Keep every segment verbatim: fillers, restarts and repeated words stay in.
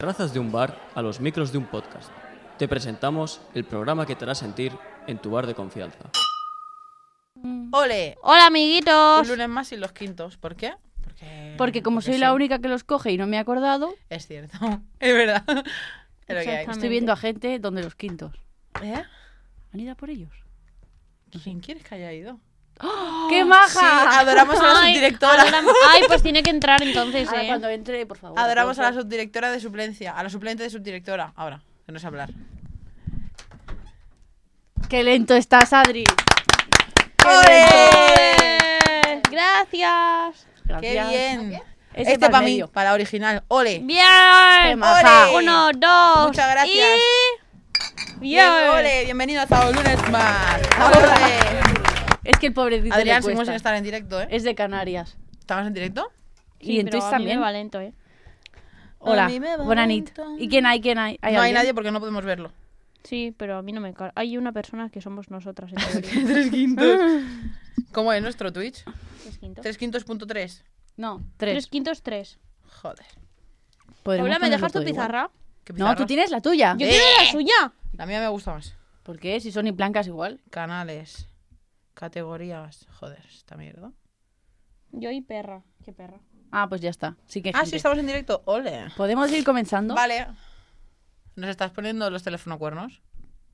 terrazas de un bar a los micros de un podcast. Te presentamos el programa que te hará sentir en tu bar de confianza. ¡Ole! ¡Hola, amiguitos! Un lunes más y los quintos. ¿Por qué? Porque, Porque como porque soy sí. la única que los coge y no me he acordado, Es cierto. Es verdad. Es lo que hay. estoy viendo a gente donde los quintos. ¿Eh? ¿Han ido a por ellos? ¿Quién quieres que haya ido? ¡Qué maja! Sí, adoramos a la Ay, subdirectora. adoramos- Ay, pues tiene que entrar entonces, Ahora eh. cuando entre, por favor. Adoramos a la aplausos. subdirectora de suplencia. A la suplente de subdirectora. Ahora, que no sé hablar. ¡Qué lento estás, Adri! ¡Ole! Eh, Gracias. ¡Qué Gracias. bien! Ese Este para para el mí, medio. para la original. ¡Ole! Bien. ¡Qué maja! ¡Ole! Uno, dos. Muchas gracias. Y... Bien, Bien. ¡ole! Bienvenidos a un lunes más. ¡Ole! Es que el pobrecito Adrián, le seguimos cuesta. sin estar en directo, ¿eh? Es de Canarias. ¿Estamos en directo? Sí, y en pero Twitch a mí también. me va lento, eh. Hola, A mí me va buena nit. lento. ¿Y quién hay? ¿Quién hay? No hay alguien? nadie porque no podemos verlo. Sí, pero a mí no me car... Hay una persona que somos nosotras, en teoría. Tres quintos. ¿Cómo es nuestro Twitch? Tres quintos. Tres quintos punto tres. No, Tres tres. quintos, tres. Joder. Podremos Paula, ¿me ponerlo dejas tu todo igual. pizarra? ¿Qué No, pizarra? tú tienes la tuya. Yo Eh. quiero la suya. La mía me gusta más. ¿Por qué? Si son y blancas igual. Canales. Categorías. Joder, esta mierda. Yo y perra. ¿Qué perra? Ah, pues ya está. Sí que hay Ah, gente. sí, estamos en directo. Ole. ¿Podemos ir comenzando? Vale. ¿Nos estás poniendo los teléfonos cuernos?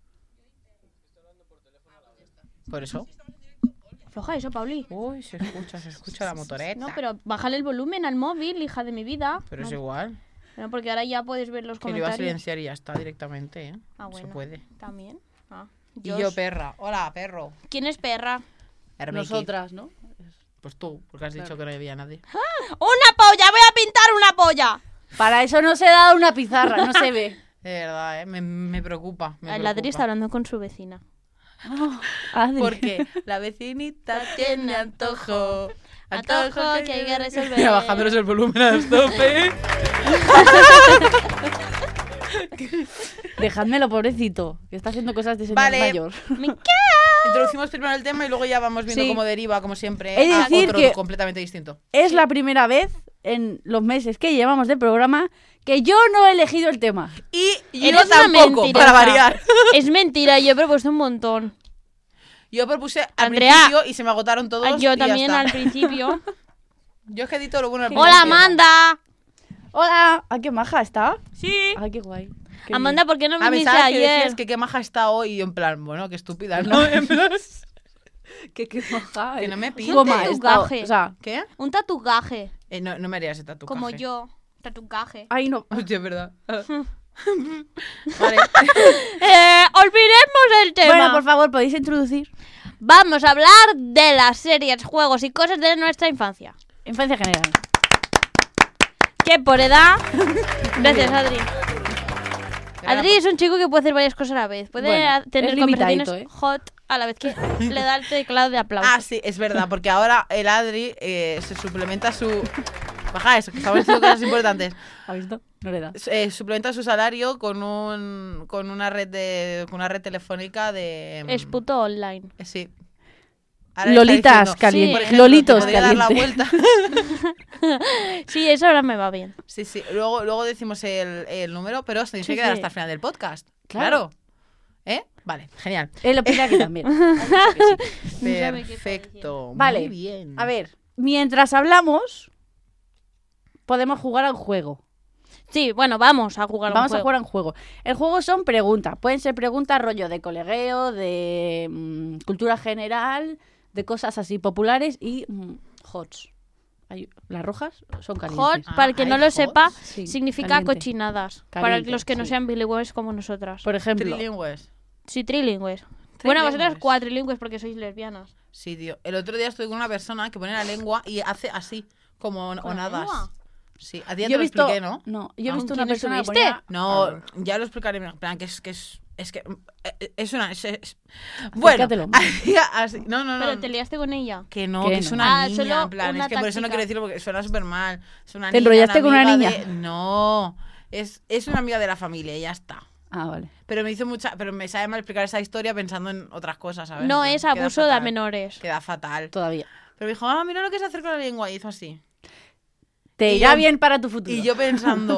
Por eso. Afloja eso, Pauli. Uy, se escucha, se escucha la motoreta. No, pero bájale el volumen al móvil, hija de mi vida. Pero no, es igual. no, porque ahora ya puedes ver los Que lo iba a comentarios. silenciar y ya está directamente, ¿eh? Ah, bueno. Se puede. También. Ah. Y Dios. yo, perra. Hola, perro. ¿Quién es perra? Hermiki. Nosotras, ¿no? Pues tú, porque has dicho que no había nadie. ¡Una polla! ¡Voy a pintar una polla! Para eso no se ha dado una pizarra, no se ve. De verdad, ¿eh? Me, me preocupa. Me El Adri preocupa. está hablando con su vecina. Adri. Porque la vecinita tiene antojo. Antojo que hay que resolver. Mira, bajándonos el volumen a tope. Dejádmelo, pobrecito, que está haciendo cosas de señor Vale. mayor. ¡Me quedo! Introducimos primero el tema y luego ya vamos viendo Sí. cómo deriva, como siempre, He de a decir otro que- completamente distinto. Es la primera vez en los meses que llevamos de programa que yo no he elegido el tema. Y yo Eres una tampoco, mentirosa. para variar. Es mentira, yo he propuesto un montón. Yo propuse al Andrea. principio y se me agotaron todos. Ah, yo y ya también está. al principio. Yo es que edito lo bueno al ¡Hola, principio. Amanda! Hola, ¿a qué maja está? Sí. Ay, qué guay. Qué Amanda, ¿por qué no A me pesar viniste que ayer? decías que qué maja está hoy y yo en plan, bueno, qué estúpida, ¿no? En plan, bien. Que qué maja. que no me Un pintes. Goma, está- tatuaje. o sea, ¿Qué? Un tatuaje. Eh, no, no me haría ese tatuaje. Como yo. Tatuaje. ay no. Hostia, es verdad. vale. Eh, olvidemos el tema. Bueno, por favor, podéis introducir. Vamos a hablar de las series, juegos y cosas de nuestra infancia. Infancia general. Que por edad... Gracias, Adri. Adri es un chico que puede hacer varias cosas a la vez. Puede Bueno, a- tener es conversaciones limitadito, ¿eh? hot a la vez que le da el teclado de aplauso. Ah, sí, es verdad, porque ahora el Adri eh, se suplementa su... Baja eso, que estamos diciendo cosas importantes. ¿Ha visto? No le da. Eh, suplementa su salario con un con una red de con una red telefónica de Es puto online. eh, sí. Ahora le está Lolitas diciendo, calientes. Sí. por ejemplo, Lolitos te podría dar la calientes. vuelta. Sí, eso ahora me va bien. Sí, sí. Luego luego decimos el, el número, pero os tenéis Sí, que quedar sí. hasta el final del podcast. Claro. Claro. ¿Eh? Vale, genial. Él opina que también. No sabe qué está Perfecto. Vale. Muy bien. A ver, mientras hablamos, podemos jugar a un juego. Sí, bueno, vamos a jugar Vamos un a juego. jugar a un juego. El juego son preguntas. Pueden ser preguntas rollo de colegueo, de mm, cultura general, de cosas así populares y mm, hots. Hay- las rojas son calientes. Hot, Ah, para el que no hay lo hot. sepa, Sí, significa caliente. cochinadas. para Caliente, los que no sí. sean bilingües como nosotras. Por ejemplo, Trilingües. Sí, trilingües. Bueno, vosotras Trilingües. cuatrilingües porque sois lesbianas. Sí, tío. El otro día estuve con una persona que pone la lengua y hace así, como ¿Con la onadas. lengua? Sí, a ti ya yo te he lo visto, expliqué, ¿no? no, yo he Ah. visto ¿Con una quién persona que estuviste? ponía- No, Ah, ya lo explicaré. En plan, que es que es, es que eh, es una es, es- bueno, Acércatelo. hacía así. No, no, no. Pero te liaste con ella. Que no, Que que es no. una Ah, niña, solo en plan, una es que por eso no táctica. quiero decirlo porque suena súper mal. Es una ¿Te niña, enrollaste con una amiga niña? de- No, es, es una amiga de la familia y ya está. Ah, vale. Pero me hizo mucha, pero me sabe mal explicar esa historia pensando en otras cosas, ¿sabes? No En plan, es queda abuso de fatal, menores. Queda fatal. Todavía. Pero me dijo, ah, mira lo que es hacer con la lengua y hizo así. Te Y irá yo- bien para tu futuro. Y yo pensando,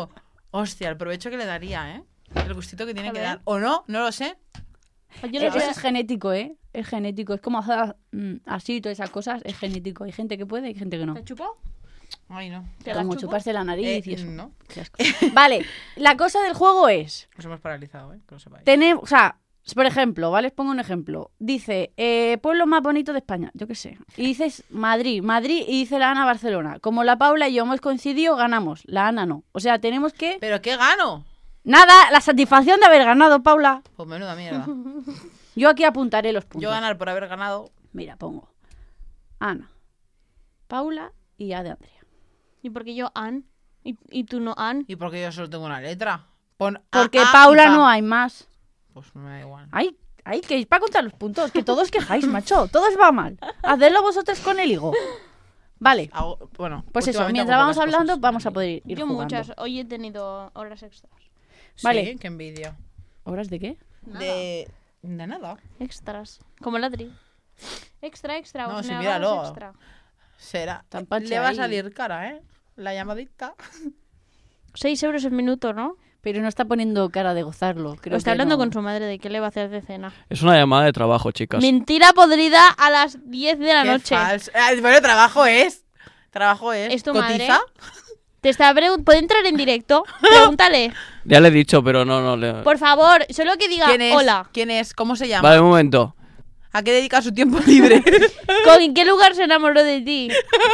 Hostia, el provecho que le daría, ¿eh? El gustito que tiene A que ver. dar. ¿O no? No lo sé. Yo le Eso voy a- es genético, ¿eh? Es genético. Es como hacer mm, así y todas esas cosas. Es genético. Hay gente que puede y hay gente que no. ¿Te chupó? Ay, no. ¿Te la Como chupo? chuparse la nariz Eh, y eso. no. Qué asco. Vale, la cosa del juego es... Nos hemos paralizado, ¿eh? Que lo sepáis. Tenemos, o sea, por ejemplo, ¿vale? Os pongo un ejemplo. Dice, eh, pueblo más bonito de España, yo qué sé. Y dices Madrid, Madrid, y dice la Ana Barcelona. Como la Paula y yo hemos coincidido, ganamos. La Ana no. O sea, tenemos que... ¿Pero qué gano? Nada, la satisfacción de haber ganado, Paula. Pues menuda mierda. Yo aquí apuntaré los puntos. Yo ganar por haber ganado. Mira, pongo Ana, Paula y A de Andrea. ¿Y por qué yo An? ¿Y, y tú no An? ¿Y porque yo solo tengo una letra? Pon A, Porque A y Paula Pa. no hay más. Pues me da igual. Ay, ay, que es para contar los puntos, que todos quejáis, macho. Todo os va mal. Hacedlo vosotros con el higo. Vale, Hago- bueno, pues eso, últimamente mientras hago vamos pocas hablando, cosas. vamos a poder ir Yo jugando. muchas. Hoy he tenido horas extras. Sí, Vale. qué envidia. ¿Horas de qué? De... de nada. Extras. Como el Adri. Extra, extra. No, os sí, negamos míralo. extra. Será. Tan pacha Le va a ahí. salir cara, ¿eh? La llamadita. Seis euros el minuto, ¿no? Pero no está poniendo cara de gozarlo. Creo O está que hablando no. con su madre de qué le va a hacer de cena. Es una llamada de trabajo, chicas. Mentira podrida a las diez de la Qué noche. falso. Ay, bueno, trabajo es. Trabajo es. ¿Es tu ¿Cotiza? madre? Te está pregun- ¿Puede entrar en directo? Pregúntale. Ya le he dicho, pero no, no le... Por favor, solo que diga ¿Quién es? hola. ¿Quién es? ¿Cómo se llama? Vale, un momento. ¿A qué dedica su tiempo libre? ¿Con en qué lugar se enamoró de ti?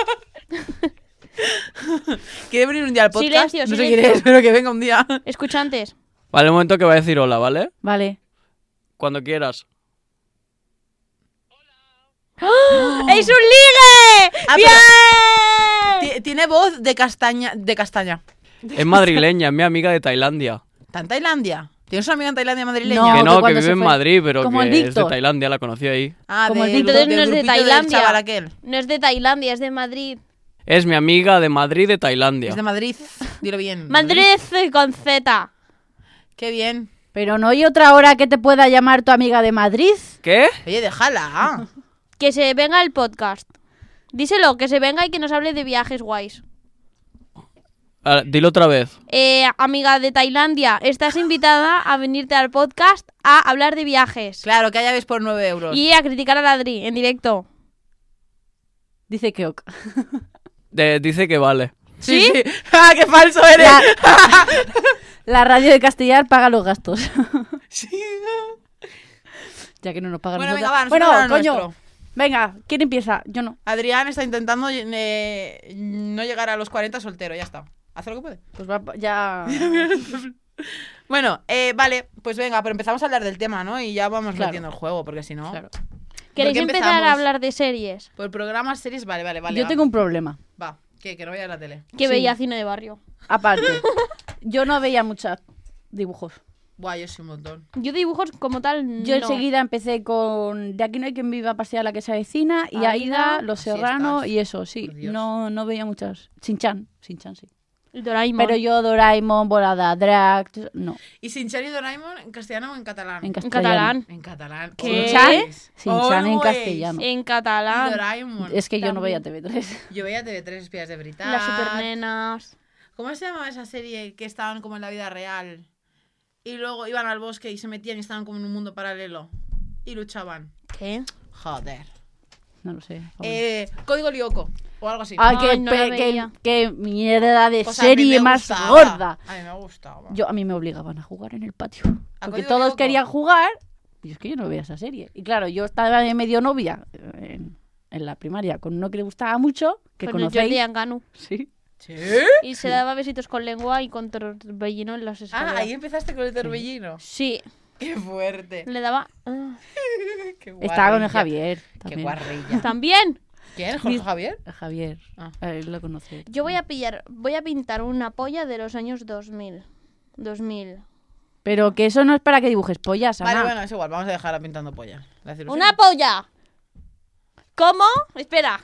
¿Quiere venir un día al podcast? Silencio, no sé silencio. quién es, pero que venga un día. Escuchantes. Vale, un momento que va a decir hola, ¿vale? Vale. Cuando quieras. ¡Es un ligue! Ah, ¡Bien! Ti- Tiene voz de castaña. De castaña. Es madrileña, es mi amiga de Tailandia. ¿Está en Tailandia? ¿Tienes una amiga en Tailandia madrileña? No, que que no, que cuando vive se en fue- Madrid, pero como que el es de Víctor. Tailandia, la conocí ahí. Ah, Como el del- Entonces del no es de grupito del Tailandia. chaval aquel. No es de Tailandia, es de Madrid. Es mi amiga de Madrid de Tailandia. Es de Madrid. Dilo bien. Madrid con Z. Qué bien. Pero no hay otra hora que te pueda llamar tu amiga de Madrid. ¿Qué? Oye, déjala. Que se venga el podcast. Díselo, que se venga y que nos hable de viajes guays. Ah, dilo otra vez. Eh, amiga de Tailandia, estás invitada a venirte al podcast a hablar de viajes. Claro, que haya ves por nueve euros. Y a criticar a Ladri en directo. Dice que ok. De- dice que vale. Sí, sí. ¡Ah, qué falso eres! La, la radio de Castellar paga los gastos. Sí. Ya que no nos pagan Bueno, nosotras. venga, va, Bueno, nosotros lo coño. nuestro. Venga, ¿quién empieza? Yo no. Adrián está intentando eh, no llegar a los cuarenta soltero, ya está. Hace lo que puede. Pues va, ya. Bueno, eh, vale, pues venga, pero empezamos a hablar del tema, ¿no? Y ya vamos Claro. metiendo el juego, porque si no... Claro. ¿Queréis qué empezar empezamos? a hablar de series? Por programas, series, vale, vale, vale. Yo va. tengo un problema. Va, ¿qué? Que no vaya a la tele. Que Sí. veía cine de barrio. Aparte, yo no veía muchos dibujos. Buah, yo sí un montón. Yo dibujos como tal Yo no. enseguida empecé con De aquí no hay quien viva a pasear a la que se avecina y Aida, Aida, Los así Serranos estás. y eso, sí. Por Dios. No, no veía muchas. Sinchan, Sinchan sí. El Doraemon. Pero yo Doraemon, Volada, Drag, no, ¿Y Sinchan y Doraemon en castellano o en catalán? en En castellano. catalán. En catalán. ¿Qué? Sinchan, Always. Sinchan en Always. castellano. En Y catalán. Doraemon. Es que yo no veía También. T V tres. Yo veía T V tres Espías de Veritat. Las supernenas. ¿Cómo se llamaba esa serie que estaban como en la vida real? Y luego iban al bosque y se metían y estaban como en un mundo paralelo. Y luchaban. ¿Qué? Joder. No lo sé. Eh, Código Lyoko. O algo así. Ay, Ay, qué, no la pe- qué- veía. qué mierda de Pues a mí serie me más gustaba. gorda. A mí me gustaba. Yo, a mí me obligaban a jugar en el patio. ¿A Porque Código todos Lyoko? querían jugar. Y es que yo no veía esa serie. Y claro, yo estaba de medio novia en, en la primaria con uno que le gustaba mucho, que Con el conocéis. Jordi Anganu. Sí. ¿Sí? Y se daba besitos con lengua y con torbellino en las Ah, escaleras. ahí empezaste con el torbellino. Sí, Qué fuerte. le daba... ah. Qué Estaba con el guarrilla. Javier. Qué También. guarrilla. ¿También? ¿Quién? ¿Jorge Javier? El Javier. Ah. A él lo conoce. Yo voy a pillar... Voy a pintar una polla de los años dos mil. dos mil. Pero que eso no es para que dibujes pollas, Ana. Vale, bueno, es igual. Vamos a dejarla pintando polla. La cirugía. ¡Una polla! ¿Cómo? Espera.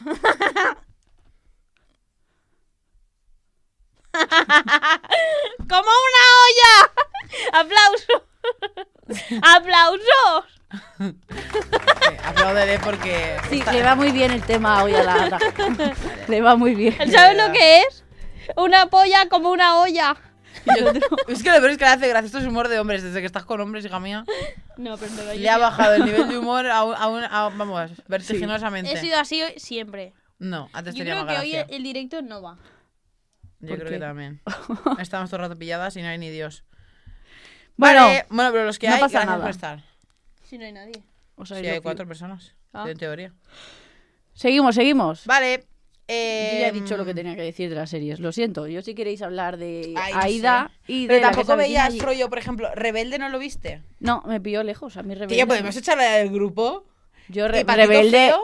¡Como una olla! ¡Aplausos! ¡Aplausos! Sí, apláudele porque... Sí, está- le va muy bien el tema hoy a la Ana. Le va muy bien. ¿Sabes lo que es? Una polla como una olla. Es que lo peor es que le hace gracia. Esto es humor de hombres. Desde que estás con hombres, hija mía, No, pero no, le ha bajado el nivel de humor a un, a un- a- vamos, vertiginosamente. He sido así siempre. No, antes Yo tenía creo más que hoy gracia. el, el directo no va. Yo ¿Por creo qué? que también. Estamos todo el rato pilladas y no hay ni Dios. Bueno, Vale, bueno, pero los que no hay, pasa gracias nada. por estar. Si no hay nadie. o sea, Sí, yo hay fui- cuatro personas, Ah. en teoría. Seguimos, seguimos. Vale. Yo Eh, ya he dicho lo que tenía que decir de las series. Lo siento. Yo si queréis hablar de Ay, no Aida sé. y de Pero la que tampoco se avecina veías allí. rollo, por ejemplo, Rebelde, ¿no lo viste? No, me pilló lejos. A mí Rebelde. Tío, no. podemos echarla del grupo. Yo ¿Y re- Patito Rebelde. Feo?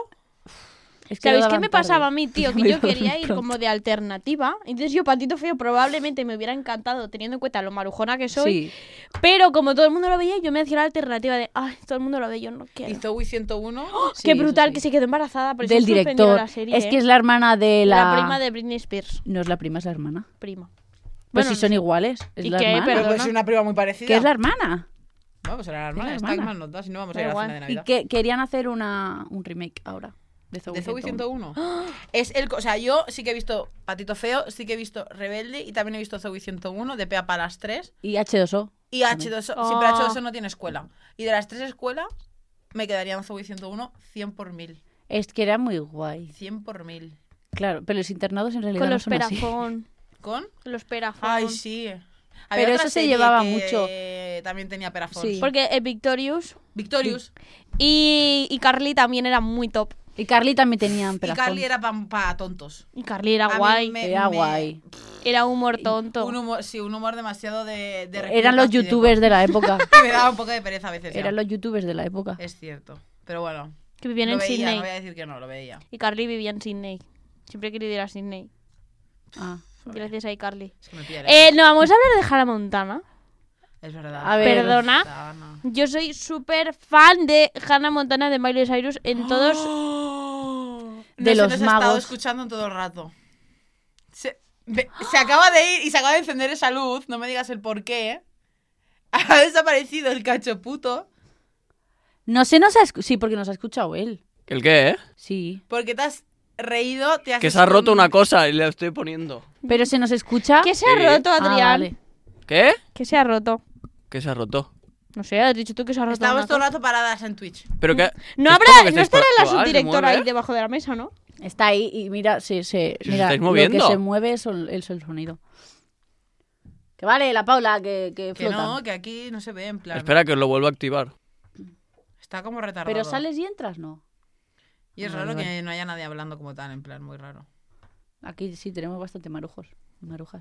Es que ¿Sabéis lo qué daban me tarde. pasaba a mí, tío? Que Me yo daban quería ir pronto. como de alternativa. Entonces yo, Patito Feo, probablemente me hubiera encantado, teniendo en cuenta lo marujona que soy. Sí. Pero como todo el mundo lo veía, yo me hacía la alternativa de, ay, todo el mundo lo ve, yo no quiero. Y Zoe ciento uno. Sí, Qué eso brutal sí. que se quedó embarazada. Por eso Del he suspendido director. La serie, es que ¿eh? es la hermana de la... La prima de Britney Spears. No es la prima, es la hermana. Prima. Pues Bueno, si son iguales. Es ¿y la qué? hermana. Pero- Pero pues es una prima muy parecida. ¿Qué es la hermana? Vamos, era la hermana. la Está hermana. mal nota, si no vamos a Da ir a la igual. cena de Y Navidad. que querían hacer una, un remake ahora. De Zoe, De Zoe ciento uno. ciento uno. Es el, o sea, yo sí que he visto Patito Feo, sí que he visto Rebelde y también he visto Zoe ciento uno, de P A para las tres. Y H dos O. Y H dos O, Oh. siempre H dos O no tiene escuela. Y de las tres escuelas, me quedarían Zoe ciento uno cien por mil. Es que era muy guay. cien por mil. Claro, pero los internados en realidad Con no los son así. ¿Con? perafón. Con los perafón. Ay, sí. Pero otra eso se serie llevaba que mucho. También tenía perafón. Sí. Porque eh, Victorious Victorious. y, y Carly también era muy top. Y Carly también tenían Y perafón. Carly era para tontos. Y Carly era A mí guay. me- Era me- guay. Era humor tonto. Un humor, sí, un humor demasiado de... de Eran los reclutas y de youtubers de la época. co- Me daba un poco de pereza a veces. ya. Eran los youtubers de la época. Es cierto. Pero bueno. Que vivían Lo en veía, Sydney. no voy a decir que no, lo veía. Y Carly vivía en Sydney. Siempre he querido ir a Sydney. Ah. Gracias a Carly. Es que me pilla Eh, no, vamos a hablar de Hannah Montana. Es verdad. A ver. Perdona. Montana. Yo soy súper fan de Hannah Montana de Miley Cyrus en todos. De No los se nos ha estado magos. escuchando todo el rato. Se, ve- se acaba de ir y se acaba de encender esa luz. No me digas el por qué. Ha desaparecido el cacho puto. No se nos ha escuchado. Sí, porque nos ha escuchado él. ¿El qué, eh? Sí. Porque te has reído. Te has Que se ha roto una cosa y le estoy poniendo. Pero se nos escucha. ¿Qué se ha Sí. roto, Ah, Adrián? vale. ¿Qué? ¿Qué se ha roto? ¿Qué se ha roto? No sé, has dicho tú que se ha roto. Estamos una todo el cosa. rato paradas en Twitch. ¿Pero qué? No ¿Es habrá, como que no estáis estará la por actuar? ¿Se subdirectora mueve? ahí debajo de la mesa, ¿no? Está ahí y mira, se, se, Si os mira estáis lo moviendo. que se mueve es el, es el sonido. Que vale, la Paula, que, que Que flota. no, que aquí no se ve en plan. Espera que os lo vuelvo a activar. Está como retardado. Pero sales y entras, ¿no? Y es Vale, raro vale. que no haya nadie hablando como tal, en plan, muy raro. Aquí sí tenemos bastante marujos. Marujas.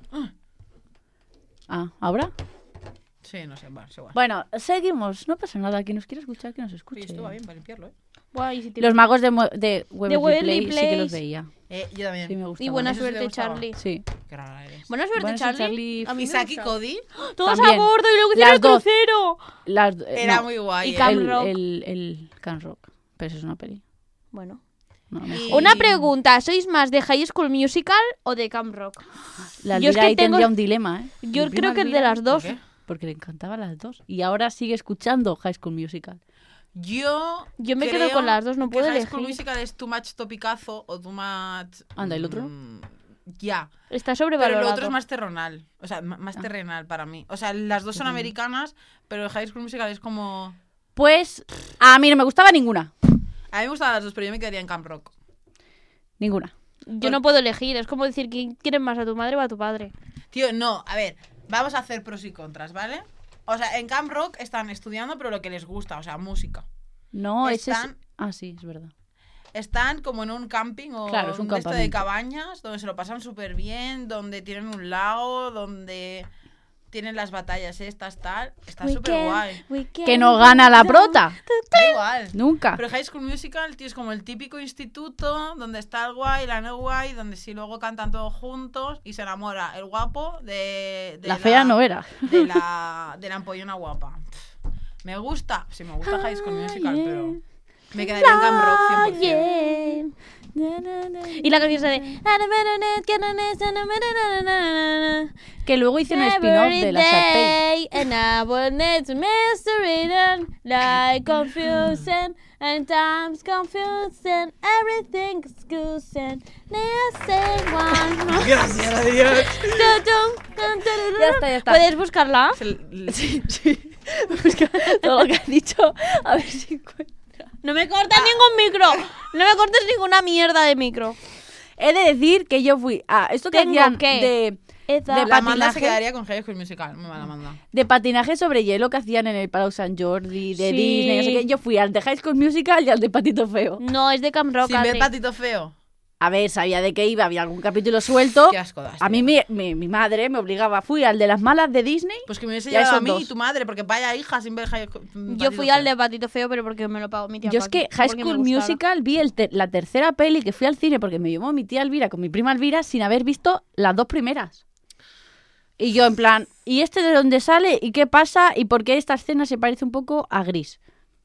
Ah, ¿ahora? Sí, no sé, va, es igual. Bueno, seguimos. No pasa nada. Quien nos quiera escuchar, que nos Uy, escuche. esto va bien para limpiarlo, ¿eh? Guay, si te- Los magos de, Mue- de Waverly Waverly Place, sí que los Place. veía. Eh, yo también. Sí, me gustaban. Y buena ¿Eso sí te suerte, gustaba? Charlie. Sí. Qué rara eres. Buena suerte, Buena Charlie. suerte, Charlie. A mí ¿Y me Saki y gusta. Cody? Todos También. a bordo y luego Las hicieron el dos. crucero. Las, eh, Era no, muy guay. Y eh. Camp el, Rock. el, el Camp Rock. Pero eso es una peli. Bueno. No, mejor. Y- Una pregunta, ¿sois más de High School Musical o de Camp Rock? La yo es Elvira que ahí tengo- tendría un dilema, ¿eh? Yo Mi creo prima que es de Elvira, las dos. ¿Por qué? Porque le encantaban las dos. Y ahora sigue escuchando High School Musical. Yo. Yo me creo quedo con las dos, no que puedo High School elegir. Musical es too much topicazo o too much. Anda, ¿y el otro? mm, Ya. Está Pero sobrevalorado. lo otro es más terrenal. O sea, m- Ah. más terrenal para mí. O sea, las dos son americanas, pero el High School Musical es como. Pues a mí no me gustaba ninguna. A mí me gustaban las dos, pero yo me quedaría en Camp Rock. Ninguna. Yo no puedo elegir, es como decir quién quieres más, a tu madre o a tu padre. Tío, no, a ver, vamos a hacer pros y contras, ¿vale? O sea, en Camp Rock están estudiando, pero lo que les gusta, o sea, música. No, ese es... Están- Ah, sí, es verdad. Están como en un camping o Claro, es un de esto de campamento. cabañas, donde se lo pasan súper bien, donde tienen un lago, donde tienen las batallas estas, tal. Está súper guay. Que no gana la prota. Da igual. Nunca. Pero High School Musical, tío, es como el típico instituto donde está el guay, la no guay, donde si luego cantan todos juntos y se enamora el guapo de... de La fea no era. De la, de la ampollona guapa. Pff, ¿me gusta? Sí, me gusta High School Musical, pero... Me quedaría en Camp Rock cien por ciento. Y la canción esa de... Que luego hice un spin-off de la Sharpay. And I will need mystery then, like confusion, and time's confusing, everything's confusing, listen one. Gracias a Dios. Ya está, ya está. ¿Puedes buscarla? Sí, sí. Busca todo lo que has dicho. A ver si encuentra. No me cortes ningún micro. No me cortes ninguna mierda de micro. He de decir que yo fui a esto que Tengo hacían que- de, Esa- de La Amanda se patinaje, quedaría con High School Musical. Muy mala Amanda. de patinaje sobre hielo que hacían en el Palau Sant Jordi, de Sí. Disney, no sé qué. Yo fui al de High School Musical y al de Patito Feo. No, es de Camp Rock. Sin ver Adri. Patito Feo. A ver, sabía de qué iba, había algún capítulo suelto. Qué asco das, A mí tío. mi, mi, mi madre me obligaba. Fui al de las malas de Disney. Pues que me hubiese Ya llevado a son mí dos. y tu madre, porque vaya hija sin ver High School Yo fui al de Patito Feo, pero porque me lo pagó mi tía. Yo es Paqui, que High porque me School gustaba. Musical vi el ter- la tercera peli que fui al cine porque me llevó mi tía Elvira con mi prima Elvira sin haber visto las dos primeras. Y yo en plan, ¿y este de dónde sale? ¿Y qué pasa? ¿Y por qué esta escena se parece un poco a Gris?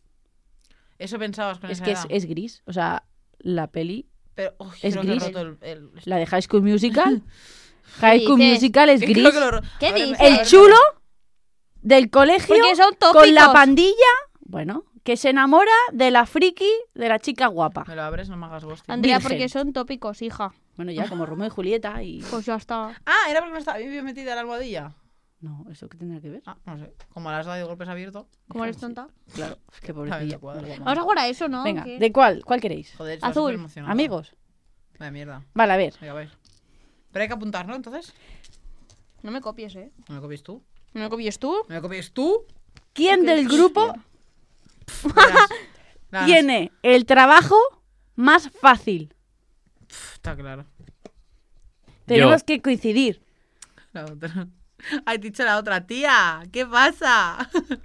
Eso pensabas con Es esa que es, edad. es gris. O sea, la peli, Pero, uy, es creo que he gris. roto el... el... la de High School Musical. High School dices? Musical es Creo gris. que lo ro- ¿Qué A ver, dices? a ver, El chulo del colegio Porque son con la tópicos. pandilla, bueno, que se enamora de la friki, de la chica guapa. Me lo abres, no me hagas ghosting. Andrea, Virgen. porque son tópicos, hija. Bueno, ya como Romeo y Julieta y... Pues ya está. Ah, era porque me estaba bien metida la almohadilla. No, ¿eso qué tendrá que ver? Ah, no sé. Como las dado de golpes abiertos. ¿Cómo eres tonta? Claro, es que A ver, pobrecilla. te cuadro. Vamos a jugar a eso, ¿no? Venga, ¿Qué? ¿de cuál? ¿Cuál queréis? Joder, estaba Azul. superemocionada. Amigos. Vaya mierda. Vale, a ver. Venga, a ver. Pero hay que apuntar, ¿no? Entonces. No me copies, ¿eh? ¿No me copies tú? ¿No me copies tú? ¿No me copies tú? ¿Quién del grupo Verás. Nada, tiene el trabajo más fácil? pf, Está claro. Tenemos que coincidir. La otra. Ay, te he dicho la otra. Tía, ¿qué pasa?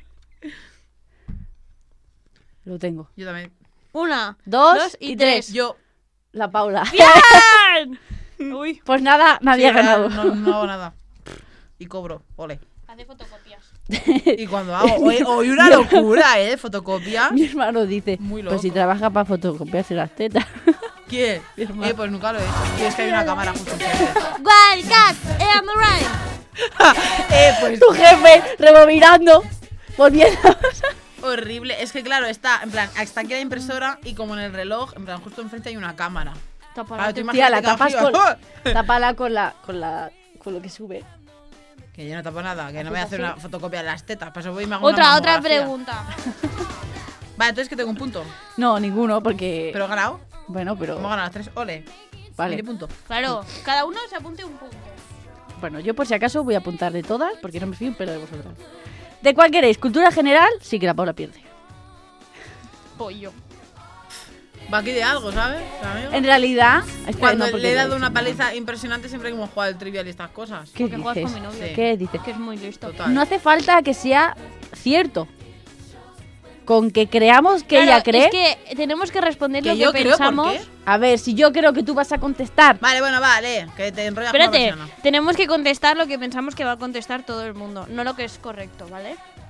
Lo tengo. Yo también. Una, Dos, dos y y tres. tres. Yo. La Paula. ¡Bien! Uy. Pues nada, nadie Sí, ha ganado. No, no hago nada. Y cobro. Ole. Hace fotocopias. Y cuando hago. Hoy, hoy una locura, ¿eh? Fotocopia. Mi hermano dice, Muy pues si loco. trabaja para fotocopiarse las tetas. ¿Quién? Mi hermano. Eh, pues nunca lo he hecho. Y es que hay una cámara justo enfrente. Wildcat, am I right? Eh, pues. Tu jefe rebobinando. Volviendo. Horrible. Es que claro, está, en plan, está aquí la impresora y como en el reloj, en plan, justo enfrente hay una cámara. Claro, tú Tía, la imagínate que tapas arriba- con, tápala con la, con la, con lo que sube. Que yo no tapo nada, que no me voy a hacer una fotocopia de las tetas. Para eso voy y me hago Otra, una otra mamografía. pregunta. Vale, entonces que tengo un punto. No, ninguno, porque... Pero he ganado. bueno, pero... Hemos ganado las tres. Ole. Vale. Mini punto. Claro, cada uno se apunte un punto. Bueno, yo por si acaso voy a apuntar de todas, porque no me fío un pelo de vosotras. ¿De cuál queréis? ¿Cultura general? Sí que la Paula pierde. Pollo. Va aquí de algo, ¿sabes? Amigo? En realidad... espera, Cuando no, porque le he lo dado dicho, una no. paliza impresionante siempre que hemos jugado el trivial y estas cosas. ¿Qué Porque juegas dices? con mi novio. Sí. ¿Qué dices? Que es muy listo. Total. No hace falta que sea cierto. Con que creamos que Claro, ella cree... Es que tenemos que responder Que lo que yo creo, ¿por pensamos. qué? A ver, si yo creo que tú vas a contestar... Vale, bueno, vale, que te enrollas con Espérate, una persona. tenemos que contestar lo que pensamos que va a contestar todo el mundo, no lo que es correcto, ¿vale?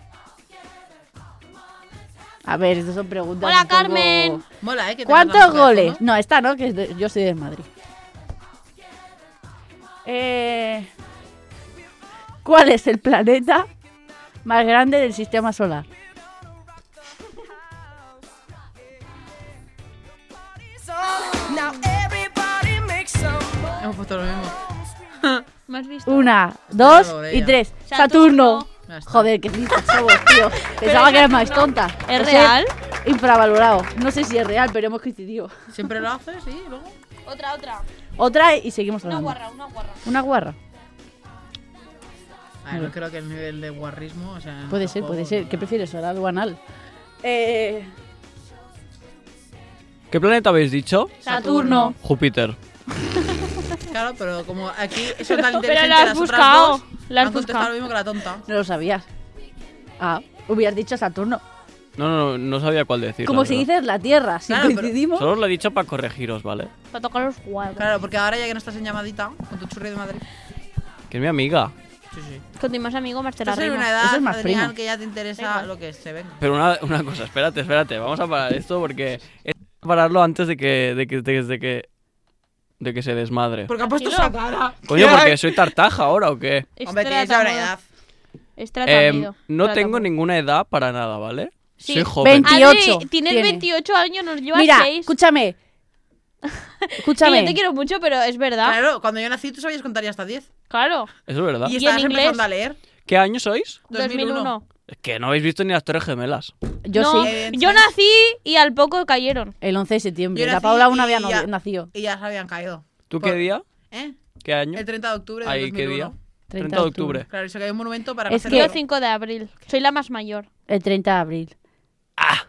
A ver, estas son preguntas Hola, un poco- Carmen. Mola, ¿eh? Que tengas la ¿Cuántos música de goles? fondo. No, esta no, que es de- yo soy del Madrid. Eh, ¿Cuál es el planeta más grande del sistema solar? Hemos puesto lo mismo. ¿Me has visto? Una, dos Claro, y ella. tres. Saturno. Saturno. Ya está. Joder, qué listas somos, tío. Pensaba que eras más tonta. ¿Es O sea, real? Infravalorado. No sé si es real, pero hemos coincidido. Siempre lo haces, sí, luego. Otra, otra. Otra y seguimos Una hablando. guarra, una guarra. Una guarra. A ver, no creo que el nivel de guarrismo, o sea. en Puede estos ser, puede juegos, ser. no. ¿Qué prefieres, oral o anal? Eh, ¿Qué planeta habéis dicho? Saturno. Júpiter. Claro, pero como aquí son tan Pero inteligentes la has las buscado. otras dos, La has han contestado buscado. lo mismo que la tonta. no lo sabías. Ah, hubieras dicho Saturno. No, no, no, no sabía cuál decir. Como la si verdad. dices la Tierra. Si Claro, pero- coincidimos. Solo os lo he dicho para corregiros, ¿vale? Para tocar los huevos. Claro, porque ahora ya que no estás en llamadita con tu churri de Madrid. Que es mi amiga. Sí, sí. Con tu más amigo, más te la Estás en rima. una edad, Eso es más Adrián, primo. que ya te interesa igual. lo que se venga. Pero una, una cosa, espérate, espérate. Vamos a parar esto porque... es pararlo antes de que... De que, de, de que de que se desmadre. Porque ha puesto Tranquilo. esa cara. Coño, porque soy tartaja ahora o qué. Hombre, Extra tienes ya una tan edad. Es Em, tratamido. no Trata tengo por- ninguna edad para nada, ¿vale? Sí. Soy joven. veintiocho Adri, tienes tiene. veintiocho años, nos llevas Mira, seis. escúchame. Que Escúchame. yo te quiero mucho, pero es verdad. Claro, cuando yo nací tú sabías contar ya hasta diez. Claro. Eso es verdad. Y en estabas inglés? empezando a leer. ¿Qué año sois? dos mil uno. Es que no habéis visto ni las Torres Gemelas. Yo no, sí. Eh, yo nací y al poco cayeron. El once de septiembre. Yo La nací Paula aún y había ya- no- nacido. Y ya se habían caído. ¿Tú Por- qué día? ¿Eh? ¿Qué año? El treinta de octubre del Ahí, dos mil ¿qué uno. día? treinta treinta de octubre. Claro, y se cayó un monumento para Es no que- Yo hacerlo. cinco de abril. Soy la más mayor. El treinta de abril. ¡Ah!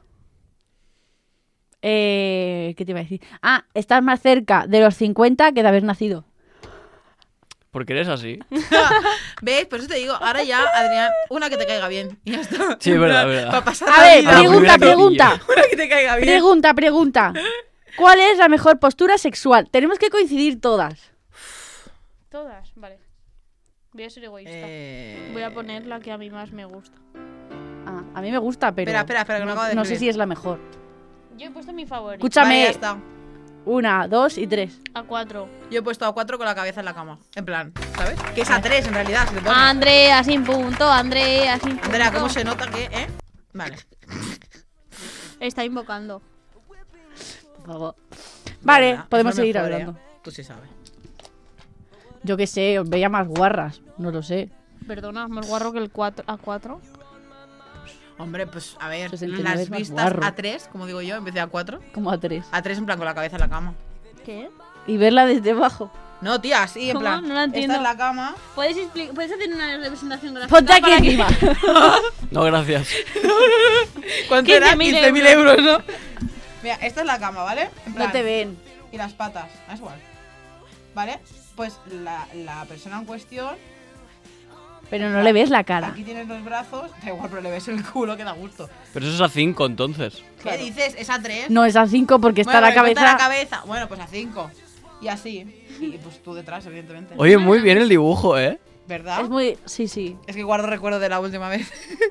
Eh, ¿Qué te iba a decir? Ah, estás más cerca de los cincuenta que de haber nacido. Porque eres así. ¿Ves? Por eso te digo, ahora ya, Adrián, una que te caiga bien. Y ya está. Sí, es verdad, es verdad. Para pasar A la ver, vida. A la pregunta, primera que pregunta. Una que te caiga bien. Pregunta, pregunta. ¿Cuál es la mejor postura sexual? Tenemos que coincidir todas. Todas, vale. Voy a ser egoísta. Eh... Voy a poner la que a mí más me gusta. Ah, a mí me gusta, pero Espera, espera, espera, que me no, acabo de no sé escribir. si es la mejor. Yo he puesto mi favorito. Escúchame, Vale, ya está. una, dos y tres. A cuatro. Yo he puesto a cuatro con la cabeza en la cama. En plan, ¿sabes? Que es a tres en realidad, si le pones. Andrea sin punto, Andrea sin punto. Andrea, ¿cómo se nota que, eh? Vale. Está invocando. Por favor. Vale, Venga, podemos es lo seguir mejor, hablando. ¿eh? Tú sí sabes. Yo qué sé, os veía más guarras. No lo sé. Perdona, más guarro que el cuatro a cuatro. Hombre, pues a ver, sesenta y nueve las es más vistas guarro. a tres, como digo yo, en vez de a cuatro. Como a tres. A tres en plan con la cabeza en la cama. ¿Qué? Y verla desde abajo. No, tía, así, en ¿Cómo? plan. No la entiendo. Esta es la cama. ¿Puedes, expli- ¿Puedes hacer una representación gráfica? Ponte aquí para que- encima. No, gracias. ¿Cuánto era? quince mil quince mil euros, ¿no? Mira, esta es la cama, ¿vale? En plan, No te ven. Y las patas, es igual. ¿Vale? Pues la, la persona en cuestión, Pero no le ves la cara. aquí tienes los brazos, da igual, pero le ves el culo que da gusto. Pero eso es a cinco, entonces. ¿Qué dices? Es a tres. No es a cinco porque está Bueno, la me cuenta cabeza. la cabeza. Bueno, pues a cinco. Y así. Y pues tú detrás, evidentemente. Oye, muy bien el dibujo, ¿eh? ¿Verdad? Es muy. Sí, sí. Es que guardo recuerdo de la última vez.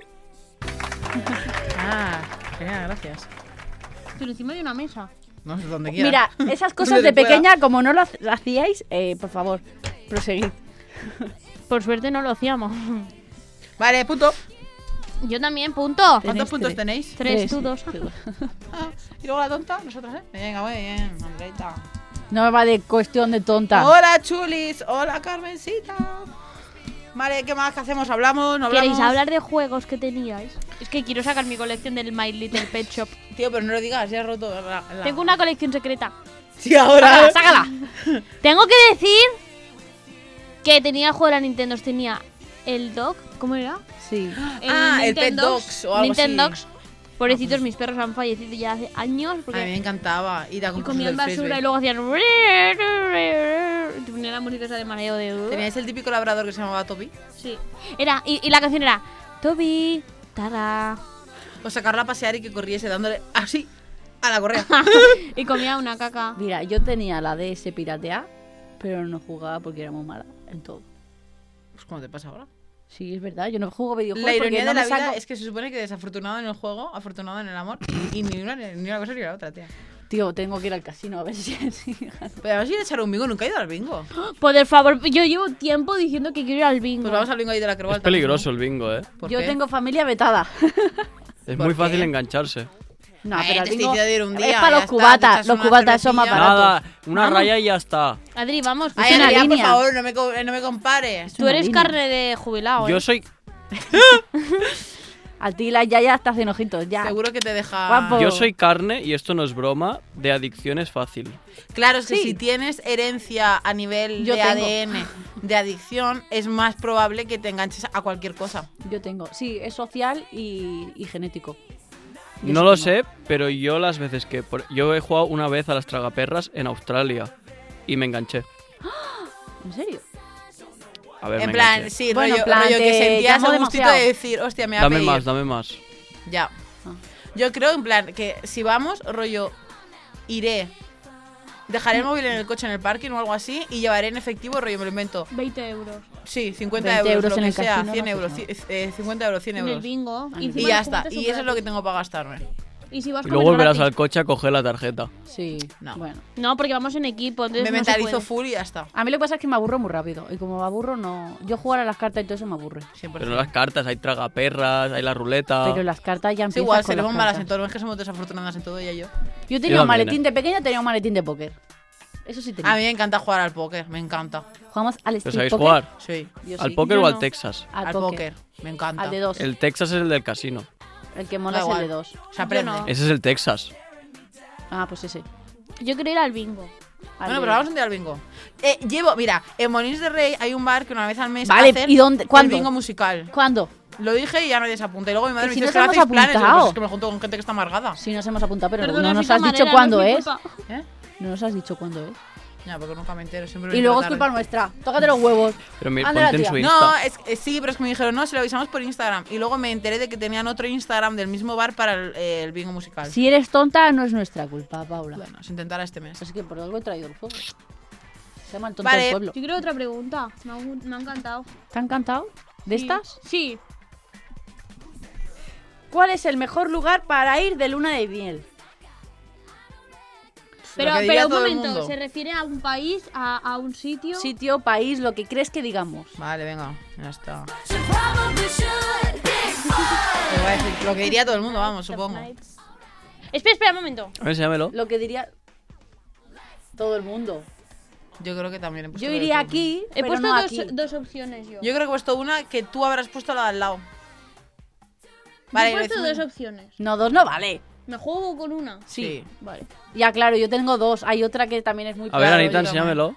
ah, genial, gracias. Pero encima de una mesa. No sé dónde quiera. Mira, esas cosas Donde de pueda. pequeña, como no lo ha- lo hacíais, eh, por favor, proseguid. Por suerte no lo hacíamos. Vale, punto. Yo también, punto. ¿Cuántos Tenéis puntos tres. tenéis? Tres, Tres. tú dos. Ah, y luego la tonta, nosotros, ¿eh? Venga, muy bien, Andreita. No va de cuestión de tonta. Hola, chulis. Hola, Carmencita. Vale, ¿qué más que hacemos? ¿Hablamos? ¿No hablamos? ¿Queréis hablar de juegos que teníais? Es que quiero sacar mi colección del My Little Pet Shop. Tío, pero no lo digas, ya he roto la... la- Tengo una colección secreta. Sí, ahora. ¡Sácala, sácala! Tengo que decir que tenía el juego de la Nintendo. Tenía el Dog, ¿cómo era? Sí. Ah, el Pet Nintendogs, Dogs o algo Nintendogs. así. Pobrecitos, mis perros han fallecido ya hace años. A mí Porque me encantaba ir a y concursos comían del basura frisbee. y luego hacían. Y te ponía la música esa de mareo de. ¿Teníais el típico labrador que se llamaba Toby? Sí. Era, y, y la canción era Toby, tada. O sacarla a pasear y que corriese dándole así a la correa. Y comía una caca. Mira, yo tenía la D S pirateada, pero no jugaba porque era muy mala en todo. Pues ¿cómo te pasa ahora? Sí, es verdad, yo no juego videojuegos La porque ironía no de la me vida saco... es que se supone que desafortunado en el juego, afortunado en el amor. Y ni una, ni una cosa ni la otra, tía. Tío, tengo que ir al casino a ver si así. Pero vamos a ir a echar un bingo, nunca he ido al bingo. Por favor, yo llevo tiempo diciendo que quiero ir al bingo. Pues vamos al bingo ahí de la Es Crobalta. peligroso el bingo, ¿eh? ¿Por Yo qué? tengo familia vetada. Es ¿Por muy fácil qué? engancharse. No, Ay, pero te el estoy bingo diciendo de ir un día, es ya para los está, te cubatas. echas Los una cubatas son más cervecilla. baratos. Nada, una Vamos. raya y ya está. Adri, vamos. que Ay, es una Adrián, por línea. favor, no me, co- no me compares. Tú una eres línea. carne de jubilado, Yo ¿eh? soy, A ti las yayas te hacen ojitos, ya. Seguro que te deja... Guapo. yo soy carne, y esto no es broma, de adicciones fácil. Claro, es que Sí. si tienes herencia a nivel Yo de tengo. A D N, de adicción, es más probable que te enganches a cualquier cosa. Yo tengo. Sí, es social y, y genético. Yo No sí lo tengo. sé, pero yo las veces que... por- Yo he jugado una vez a las tragaperras en Australia y me enganché. ¿En serio? A ver, En me plan, enganché. sí, Bueno, rollo, en plan, rollo que te sentías llamo el gustito demasiado. de decir, hostia, me va a Dame pedir. más, dame más. Ya. Ah. Yo creo, en plan, que si vamos, rollo, iré, dejaré el móvil en el coche en el parking o algo así y llevaré en efectivo, rollo, me lo invento. veinte euros. Sí, cincuenta veinte euros, euros lo en que el sea, casino, cien no hace euros, nada. ci- eh, cincuenta euros, cien En el euros. bingo. Ah, Y, Y encima ya los está, juguetes y son eso es lo que gratis. tengo para gastarme. Y si vas Y con luego el volverás gratis. al coche a coger la tarjeta. Sí, No. bueno. No, porque vamos en equipo, entonces Me no se mentalizo puede. full y ya está. A mí lo que pasa es que me aburro muy rápido. Y como me aburro, no. Yo jugar a las cartas y todo eso me aburre. cien por Pero ciento. no las cartas, hay tragaperras, hay la ruleta. Pero las cartas ya Es empiezan igual, con seremos las malas cartas. en todo. Es que somos desafortunadas en todo, ella y yo. Yo tenía Yo un también, maletín ¿eh? de pequeña, tenía un maletín de póker. Eso sí tenía. A mí me encanta jugar al póker, me encanta. Jugamos al ¿Pero street sabéis poker. jugar? Sí, Yo ¿Al sí. póker Yo o al no. Texas? Al, al póker. póker, me encanta. Al de dos. El, El Texas es el del casino. que mola Da es el de igual. dos. Se aprende. Yo no. Ese es el Texas. Ah, pues ese. Yo quiero ir al bingo. Al Bueno, de- pero vamos un día al bingo. Eh, llevo, mira, en Molins de Rey hay un bar que una vez al mes Vale, hacen ¿y dónde? ¿Cuándo? el bingo musical. ¿Cuándo? Lo dije y ya nadie se apunta. Y luego mi madre Que me si dice, nos es que no hemos hacéis planes. Digo, apuntado. pues es que me junto con gente que está amargada. Sí, nos hemos apuntado, pero Perdona, no nos soy has dicho camarera, cuándo no es mi es. culpa. ¿Eh? No nos has dicho cuándo es. Ya, porque nunca me entero. Siempre Y me luego entero es culpa tarde. nuestra. Tócate los huevos. Pero mi, Anda, ponte en tía. su No, Insta. es, eh, sí, pero es que me dijeron, no, se lo avisamos por Instagram. Y luego me enteré de que tenían otro Instagram del mismo bar para el, eh, el bingo musical. Si eres tonta, no es nuestra culpa, Paula. Bueno, se intentará este mes. Así que por algo he traído el juego. Se llama el tonto Vale. del pueblo. Yo quiero otra pregunta. Me ha, me ha encantado. ¿Te ha encantado? ¿De Sí. estas? Sí. ¿Cuál es el mejor lugar para ir de luna de miel? Pero, que diría pero un todo el momento, mundo. ¿se refiere a un país, a, a un sitio? Sitio, país, lo que crees que digamos. Vale, venga, ya está. Te voy a decir lo que diría todo el mundo, vamos, supongo. Espera, espera un momento. A ver, enséñamelo. Lo que diría todo el mundo. Yo creo que también he puesto Yo lo de iría todo el mundo. aquí, He pero puesto no dos, aquí. dos opciones yo. Yo creo que he puesto una que tú habrás puesto la de al lado. Yo he Vale, puesto decime- dos opciones. No, dos no vale. ¿Me juego con una? Sí. Vale. Ya, claro, yo tengo dos. Hay otra que también es muy A ver, claro, Anita, yo enséñamelo.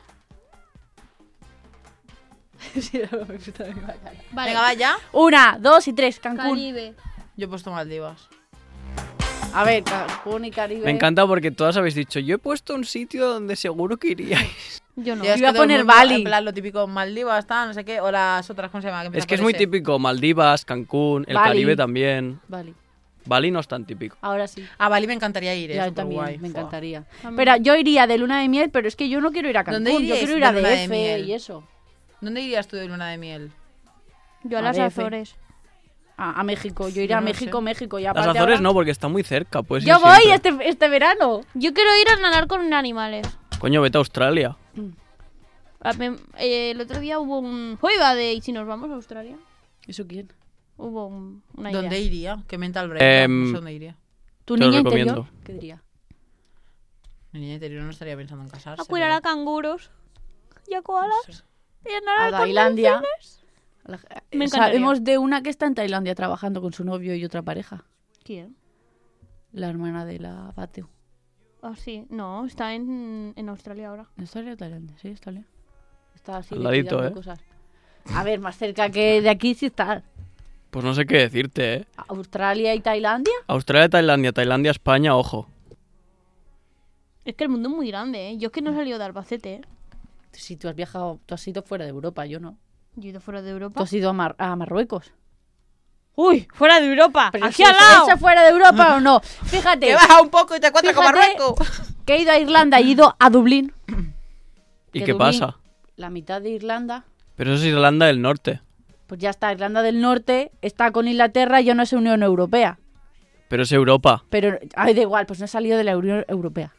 Sí, no, me puta misma cara. Vale. Venga, va ya. Una, dos y tres, Cancún. Caribe. Yo he puesto Maldivas. A ver, Cancún y Caribe. Me encanta porque todas habéis dicho, yo he puesto un sitio donde seguro que iríais. Yo no. Yo es iba que a todo el poner mundo, Bali. En plan, lo típico, Maldivas, tal, no sé qué. O las otras, ¿cómo se llama? Es empieza que es por muy ese. típico, Maldivas, Cancún, el Bali. Caribe también. Vale, Bali no es tan típico. ahora sí. A Bali me encantaría ir, Ya, es también, guay. me encantaría. También. Pero yo iría de luna de miel, pero es que yo no quiero ir a Cancún. ¿Dónde Yo iríais quiero ir a de luna de D F miel? y eso. ¿Dónde irías tú de luna de miel? Yo a A las D F. Azores. A, a México. Yo iré Yo a no México, sé. México. Y Las aparte Azores ahora- no, porque está muy cerca. Puedes Yo ir voy siempre. este, este verano. Yo quiero ir a nadar con animales. Coño, vete a Australia. A mí- eh, el otro día hubo un... ¡Juega de... ¿Y si nos vamos a Australia? ¿Eso quién? Hubo un- una idea. ¿Dónde iría? ¿Qué mental break? Em, no sé dónde iría. ¿Tu Te lo niña recomiendo. interior? ¿Qué diría? Mi niña interior no estaría pensando en casarse. A cuidar a pero- canguros. Y a koalas. no sé. Y a nadar A con Tailandia. delfines. La- Me eh, encantaría. Sabemos de una que está en Tailandia trabajando con su novio y otra pareja. ¿Quién? La hermana de la Bateo. Ah, sí. No, está en, en Australia ahora. ¿En Australia o Tailandia? Sí, Australia. Está así. Al ladito, liquidando ¿eh? Cosas. A ver, más cerca que de aquí sí está. Pues no sé qué decirte, ¿eh? Australia y Tailandia. Australia, Tailandia, Tailandia, España, ojo. Es que el mundo es muy grande, ¿eh? Yo es que no he salido de Albacete, ¿eh? Si tú has viajado, tú has ido fuera de Europa, yo no. Yo he ido fuera de Tú Europa. has ido a, Mar- a Marruecos. ¡Uy! ¡Fuera de Europa! Pero ¡Aquí eso- al lado! ¿eso fuera de Europa o no? Fíjate. Que baja un poco y te encuentras con Fíjate. Marruecos. Que he ido a Irlanda y he ido a Dublín. ¿Y Que qué Dublín, pasa? La mitad de Irlanda. Pero eso es Irlanda del Norte. Pues ya está, Irlanda del Norte está con Inglaterra y ya no es Unión Europea. Pero es Europa. Pero, ay, da igual, pues no he salido de la Unión Europea.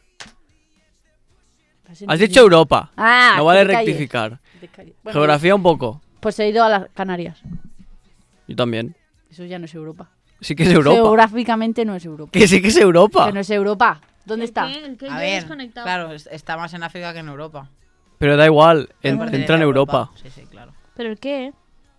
Has dicho Europa. Ah, No que vale te calles, rectificar. que te calles. Bueno, Geografía un poco. Pues he ido a las Canarias. Yo también. Eso ya no es Europa. Sí que es Europa. Geográficamente no es Europa. Que sí que es Europa. Que no es Europa. ¿Dónde ¿El está? qué? ¿El qué? A Yo he ver, desconectado. claro, es- está más en África que en Europa. Pero da igual. en- Pertenece entra en a Europa. Sí, sí, claro. ¿Pero el qué?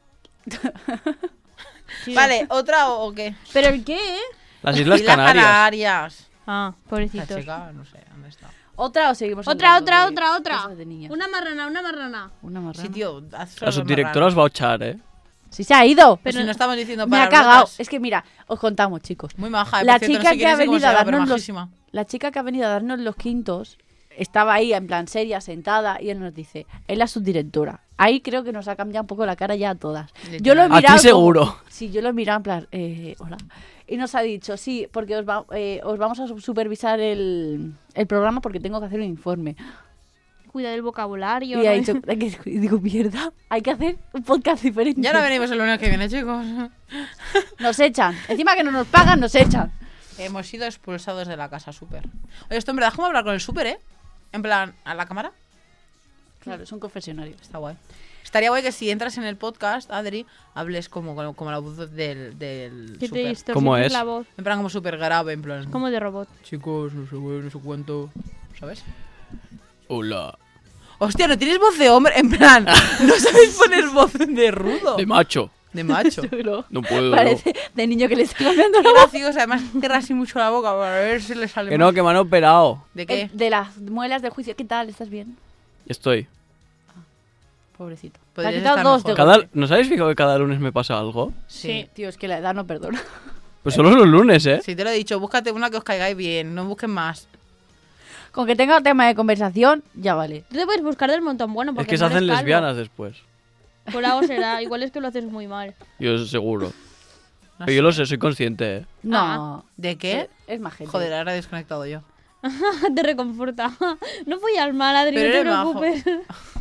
Sí. Vale, ¿otra o, o qué? ¿Pero el qué? Las Islas Islas Canarias. Canarias. Ah, Esta pobrecitos. chica, no sé, ¿dónde está? ¿Otra o seguimos Otra, hablando otra, de otra, otra. cosas de niñas? Una marrana, una marrana. Una marrana. Sí, tío, haz solo La subdirectora os va a echar, ¿eh? Sí se ha ido. Pero si no estamos diciendo Me ha palabrotas. cagado. Es que mira, os contamos, chicos. Muy maja, eh, La por cierto, chica no sé que quién ha es ni cómo venido se a llama, pero darnos los- majísima. La chica que ha venido a darnos los quintos estaba ahí en plan seria, sentada, y él nos dice, es la subdirectora. Ahí creo que nos ha cambiado un poco la cara ya a todas. Yo lo he A ti mirado como- seguro. Sí, yo lo he mirado en plan, eh, hola. Y nos ha dicho, sí, porque os, va- eh, os vamos a supervisar el, el programa porque tengo que hacer un informe. Cuida del vocabulario. Y ha ¿no? dicho, y digo, mierda, hay que hacer un podcast diferente. Ya no venimos el lunes que viene, chicos. Nos echan. Encima que no nos pagan, nos echan. Hemos sido expulsados de la casa súper. Oye, esto en verdad es como hablar con el súper, ¿eh? En plan, ¿a la cámara? Claro, es un confesionario. Está guay. Estaría guay que si entras en el podcast, Adri, hables como, como, como la voz del, del Que te súper. distorsiones ¿Cómo es? la voz. En plan como súper grave, en plan... Como de robot. Chicos, no sé, güey, no sé cuánto... ¿Sabes? Hola. Hostia, ¿no tienes voz de hombre? En plan, ¿no sabes poner voz de rudo? De macho. De macho. Seguro. No puedo. Parece de niño que le está cambiando Qué la voz. gracioso, además cierra así mucho la boca para ver si le sale Que mal. no, que me han operado. ¿De qué? Eh, De las muelas del juicio. ¿Qué tal? ¿Estás bien? Estoy. Pobrecito. Te ha Podrías quitado estar dos de mejor. Cada, golpe. ¿No os habéis fijado que cada lunes me pasa algo? Sí. Tío, es que la edad no perdona. Pues solo los lunes, ¿eh? Sí, te lo he dicho, búscate una que os caigáis bien, no busquen más. Con que tenga tema de conversación, ya vale. Tú te puedes buscar del montón bueno Es porque que se no eres hacen calvo. lesbianas después. Por algo será. Igual es que lo haces muy mal. Yo seguro. No Pero yo lo sé, soy consciente, ¿eh? No. ¿De qué? Es más gente. Joder, ahora he desconectado yo. Te reconforta. No fui al mal, Adri, Pero no te eres majo. preocupes.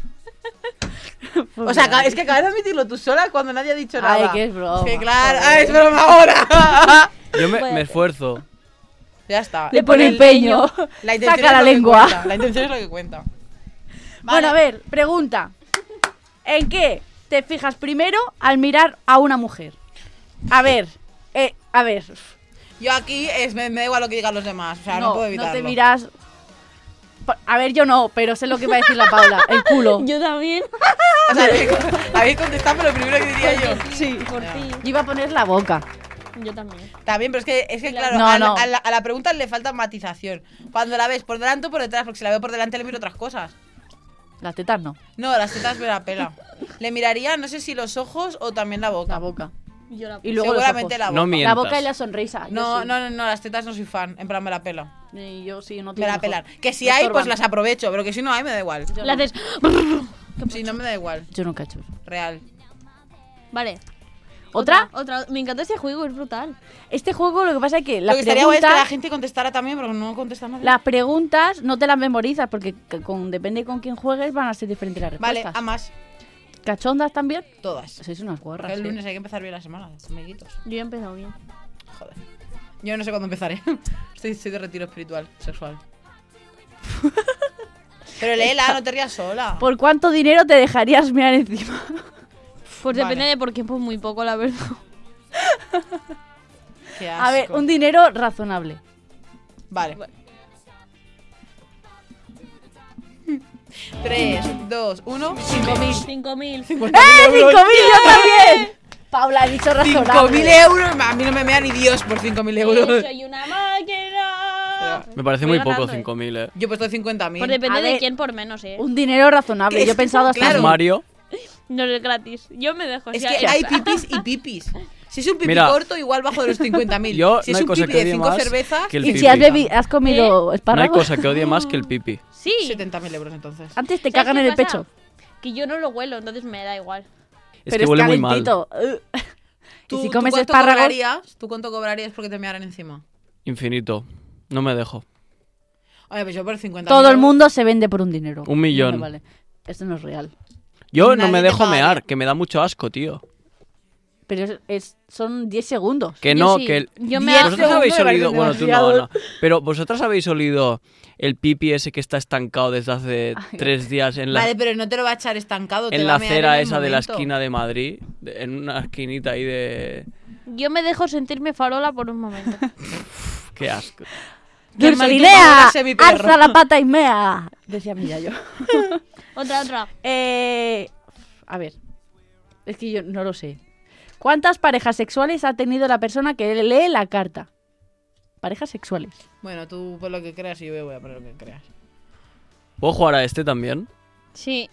O sea, acá- es que acabas de admitirlo tú sola cuando nadie ha dicho nada. Ay, que es broma. Que claro, Joder. ah, es broma ahora. Yo me, Puede me ser. esfuerzo. Ya está. Le pone empeño. La intención Saca es la lo que lengua. cuenta, La intención es lo que cuenta. Bueno, a ver, pregunta. ¿En qué te fijas primero al mirar a una mujer? A ver, eh, a ver. Yo aquí es, me, me da igual lo que digan los demás. O sea, no, no, puedo no evitarlo. te miras. Pa- A ver, yo no, pero sé lo que va a decir la Paula. El culo. Yo también. O sea, habéis contestado, pero lo primero que diría yo. Sí, por Ya. ti. Yo iba a poner la boca. Yo también. También, pero es que, es que claro, No, a, la- no. A, la, a la pregunta le falta matización. Cuando la ves por delante o por detrás, porque si la veo por delante le miro otras cosas. Las tetas no. No, las tetas me la pela. Le miraría, no sé si los ojos o también la boca. La boca. Yo la Y luego los Seguramente ojos. la boca. No La mientas. boca y la sonrisa. yo No, sí. no, no, no, las tetas no soy fan. En plan, me la pela. Y yo sí, no Me tiene la mejor. pelan. Que si Me hay, estorban. pues las aprovecho. Pero que si no hay, me da igual. Yo La no. haces. Si no, me da igual. Yo no cacho. Real. Vale. ¿Otra? Otra. Me encanta este juego, es brutal. Este juego lo que pasa es que Lo las que estaría guay es que preguntas, la gente contestara también, pero no contesta nadie. las preguntas no te las memorizas porque c- con, depende con quién juegues van a ser diferentes las Vale, respuestas. a más. ¿Cachondas también? Todas. Sois unas guarras. Que el eh. lunes hay que empezar bien la semana, amiguitos. Yo he empezado bien. Joder. Yo no sé cuándo empezaré. Estoy, estoy de retiro espiritual, sexual. Pero léela, no te rías sola. ¿Por cuánto dinero te dejarías mirar encima? Pues Vale. depende de por qué, pues muy poco, la verdad. Qué asco. A ver, un dinero razonable. Vale. tres, dos, uno. cinco mil. cinco mil. cincuenta ¡Eh, mil euros. cinco mil yo también! Paula ha dicho razonable. cinco mil euros. A mí no me mea ni Dios por cinco mil euros. Soy una máquina. Me parece Voy muy poco, ganando, eh. cinco mil, ¿eh? Yo he puesto cincuenta mil. Pues depende A de ver. quién por menos, eh. Un dinero razonable. Que Yo he es- pensado hasta claro. mil. Mario. No es gratis. Yo me dejo. Es si que hay pipis y pipis. Si es un pipi Mira, corto, igual bajo de los cincuenta mil. Yo Si no es hay un cosa pipi que de odie cinco más cervezas, que el Y pipi. si has, bebi- has comido No hay espárragos, cosa que odie más que el pipi. Sí. setenta mil euros entonces. antes te ¿Sabes cagan qué en el pasa? pecho. Que yo no lo huelo, entonces me da igual. Es pero que huele es muy mal. calentito. Uh. ¿Tú, Y si tú comes cuánto espárragos, cobrarías? ¿Tú cuánto cobrarías porque te mearan encima? Infinito. No me dejo. Oye, pues yo por cincuenta todo mil el mundo se vende por un dinero. Un millón. Vale, vale. Esto no es real. Yo no Nadie me te dejo pagaría. mear, que me da mucho asco, tío. Pero es, es- son diez segundos. Que Yo no, sí. que el... Yo me Diez hago- Vosotros habéis segundos me olido, parece bueno, tú no, demasiado. Ana, pero vosotros habéis olido el pipi ese que está estancado desde hace Ay, tres días en la, Vale, pero no te lo va a echar estancado. te en va a la mear acera en el esa de la momento. esquina de Madrid, de- en una esquinita ahí de... Yo me dejo sentirme farola por un momento. Qué asco. Qué mal tu ¡Dulcinea! Paula sea mi perro. ¡Alza la pata y mea! Decía mi yo. Otra, otra. eh, a ver. Es que yo no lo sé. ¿Cuántas parejas sexuales ha tenido la persona que lee la carta? Parejas sexuales. Bueno, tú por lo que creas y yo voy a poner lo que creas. ¿Puedo jugar a este también? Sí.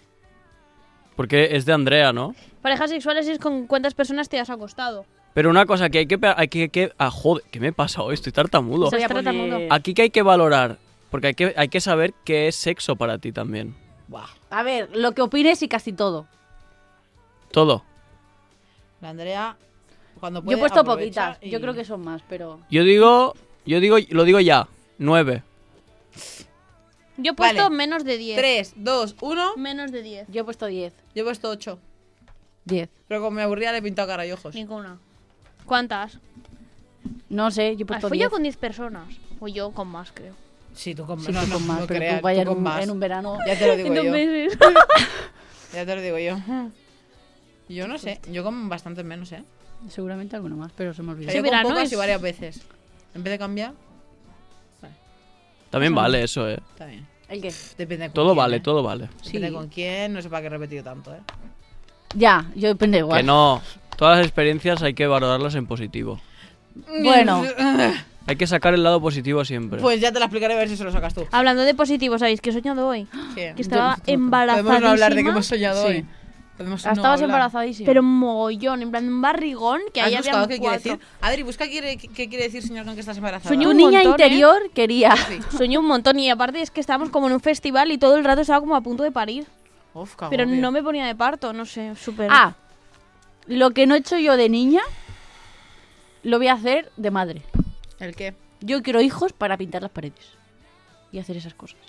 Porque es de Andrea, ¿no? Parejas sexuales es con cuántas personas te has acostado. Pero una cosa que hay que... pe- Hay que, que ah, joder, ¿qué me pasa hoy? Estoy tartamudo. Eso- Voy a trata poner- mundo. Aquí que hay que valorar, porque hay que, hay que saber qué es sexo para ti también. Buah. A ver, lo que opines y casi todo. Todo. La Andrea, cuando Yo puede, he puesto aprovecha poquitas. y- Yo creo que son más, pero... Yo digo... Yo digo... Lo digo ya. Nueve. Yo he puesto Vale. menos de diez. tres, dos, uno. Menos de diez. Yo he puesto diez. Yo he puesto ocho. diez. Pero como me aburría le he pintado cara y ojos. Ninguna. ¿Cuántas? No sé, yo he ¿Has puesto follado diez. con diez personas? O yo con más, creo. Sí, tú con, Sí, no, tú no, con más, no pero creas, tú vaya tú en con un, más. en un verano. Ya te lo digo En dos yo. meses. Ya te lo digo yo. Yo no sé, yo con bastante menos, ¿eh? Seguramente alguno más, pero se me O olvidó. sea, Sí, yo con verano pocas es- y varias veces. En vez de cambiar, También Eso no. vale eso, ¿eh? está bien. ¿El qué? Depende con Todo quién, vale, ¿eh? todo vale. Depende Sí. con quién, no sé para qué he repetido tanto, ¿eh? Ya, yo depende igual. Que no. Todas las experiencias hay que valorarlas en positivo. Bueno. Hay que sacar el lado positivo siempre. Pues ya te la explicaré a ver si se lo sacas tú. Hablando de positivo, ¿sabéis qué he soñado hoy? ¿Qué? Que estaba Yo- embarazadísima. Podemos no hablar de que hemos soñado Sí. hoy. Podemos no Estabas hablar. embarazadísima. Pero mogollón, en plan un barrigón que ¿Has ahí buscado había qué quiere cuatro. decir? Adri, busca qué quiere, qué quiere decir, señor, con que estás embarazada. Sueño Tu un niña montón, ¿eh? interior quería. Sueño un montón y aparte es que estábamos como en un festival y todo el rato estaba como a punto de parir. Uf, qué Pero agobio. no me ponía de parto, no sé, súper... Ah, lo que no he hecho yo de niña, lo voy a hacer de madre. ¿El qué? Yo quiero hijos para pintar las paredes y hacer esas cosas.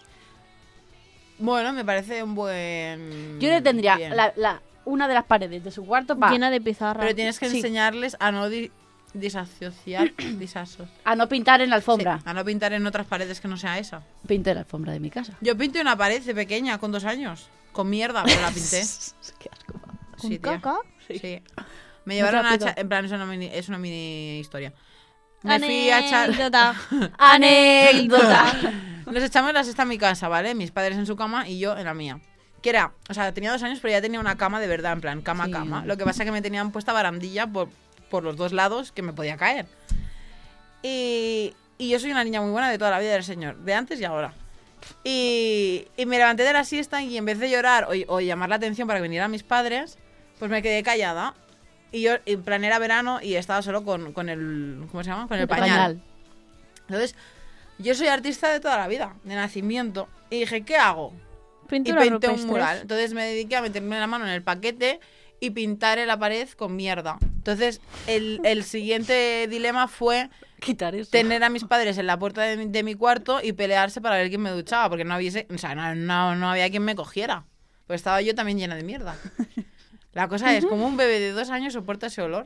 Bueno, me parece un buen... Yo le tendría Bien. la, la- una de las paredes de su cuarto para llena de pizarra. Pero tienes que Sí. enseñarles a no di- disasociar... disaso- a no pintar en la alfombra. Sí, a no pintar en otras paredes que no sea esa. Pinté la alfombra de mi casa. Yo pinté una pared de pequeña con dos años. Con mierda, pero la pinté. Qué asco. ¿Con Sí, tía. caca? Sí. Me llevaron a... rápido. echar- En plan, es una mini, es una mini historia. Me fui a echar... Anécdota. Anécdota. Nos echamos la siesta en mi casa, ¿vale? Mis padres en su cama y yo en la mía. Que era, o sea, tenía dos años, pero ya tenía una cama de verdad, en plan, cama a Sí. cama. Lo que pasa es que me tenían puesta barandilla por, por los dos lados que me podía caer. Y, y yo soy una niña muy buena de toda la vida del Señor, de antes y ahora. Y, y me levanté de la siesta y en vez de llorar o, o llamar la atención para que vinieran mis padres, pues me quedé callada. Y yo, en plan, era verano y estaba solo con, con el, ¿cómo se llama? Con el pañal. Entonces, yo soy artista de toda la vida, de nacimiento. Y dije, ¿qué hago? Y Pintura pinté un rupestres. mural. Entonces me dediqué a meterme la mano en el paquete y pintar en la pared con mierda. Entonces, el, el siguiente dilema fue Quitar eso. tener a mis padres en la puerta de mi, de mi cuarto y pelearse para ver quién me duchaba, porque no hubiese, o sea, no, no, no había quien me cogiera. Pues estaba yo también llena de mierda. La cosa es, como un bebé de dos años soporta ese olor.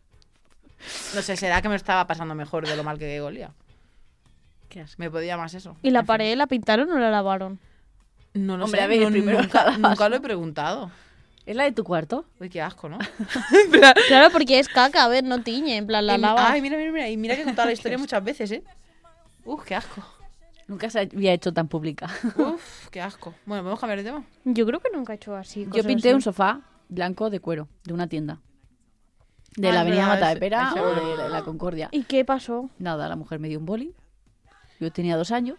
No sé, será que me estaba pasando mejor de lo mal que olía. Qué asco. Me podía más eso. ¿Y la En fin. pared la pintaron o la lavaron? No lo Hombre, sé, a ver, no- primero nunca, cada nunca paso. lo he preguntado. ¿Es la de tu cuarto? Uy, qué asco, ¿no? Claro, porque es caca, a ver, no tiñe, en plan la Y mi- lava. Ay, mira, mira, mira. Y mira que he contado la historia muchas veces, ¿eh? Uf, qué asco. Nunca se había hecho tan pública. Uf, qué asco. Bueno, ¿podemos cambiar de tema? Yo creo que nunca he hecho así. Yo cosas pinté así. un sofá blanco de cuero de una tienda. De Ah, la es avenida verdad, Mata de ese- Pera ese o boli. de la, la Concordia. ¿Y qué pasó? Nada, la mujer me dio un boli. Yo tenía dos años.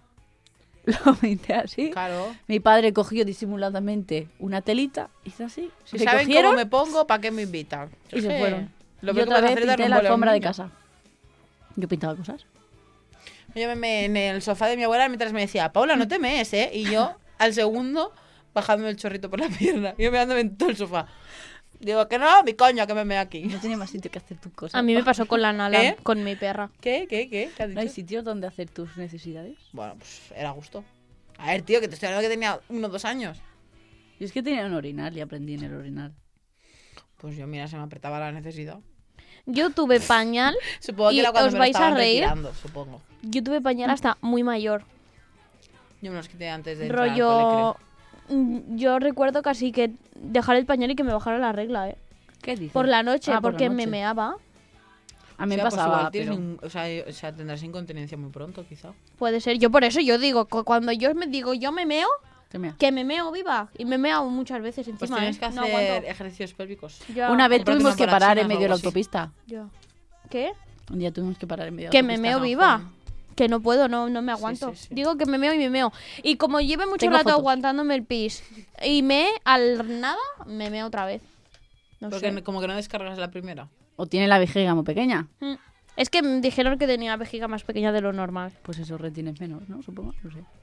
Lo pinté así. Claro. Mi padre cogió disimuladamente una telita, hizo así. Si me saben cogieron cómo me pongo, ¿para qué me invitan? y Es se que fueron. Lo y peor que otra puedes vez hacer es dar pinté un la boli a un alfombra de niño. casa. Yo pintaba cosas. Yo me, me- en el sofá de mi abuela mientras me decía, Paula, no te mees, ¿eh? Y yo, al segundo, bajándome el chorrito por la pierna. Y yo mirándome en todo el sofá. Digo, que no, mi coño, que me meo aquí. No tenía más sitio que hacer tus cosas. A mí me pasó con la Nala, ¿Eh? con mi perra. ¿Qué? ¿Qué? ¿Qué? ¿Qué has ¿No hay dicho? sitio donde hacer tus necesidades? Bueno, pues era gusto. A ver, tío, que te estoy hablando que tenía uno o dos años. Yo es que tenía un orinal y aprendí en el orinal. Pues yo, mira, se me apretaba la necesidad. Yo tuve pañal, Supongo que ¿Y era cuando os me lo vais a estaban reír? retirando, supongo. yo tuve pañal hasta muy mayor. Yo me los quité antes de entrar al cole, Rollo... mm, Yo recuerdo casi que dejar el pañal y que me bajara la regla, ¿eh? ¿Qué dices? Por la noche, Ah, por la porque me noche. meaba. A mí O me sea, pues pasaba, igual tienes pero... un- o, sea, yo- o sea, tendrás incontinencia muy pronto, quizá. Puede ser. Yo por eso yo digo, cu- cuando yo me digo yo me meo, Te mea. que me meo viva. Y me meo muchas veces Pues encima, tienes ¿eh? que No hacer aguanto. ejercicios pélvicos. Ya. Una vez Cómprate tuvimos una que parar paraxina en o medio de la algo así. autopista. Ya. ¿Qué? Un día tuvimos que parar en medio de la Que me autopista. meo no, viva. joder. Que no puedo, no, no me aguanto. sí, sí. Digo que me meo y me meo. Y como lleve mucho Tengo rato fotos. aguantándome el pis y me al nada, me meo otra vez. No Porque sé. como que no descargas la primera. O tiene la vejiga muy pequeña. Mm. Es que me dijeron que tenía la vejiga más pequeña de lo normal. Pues eso retienes menos, ¿no? Supongo, no sé.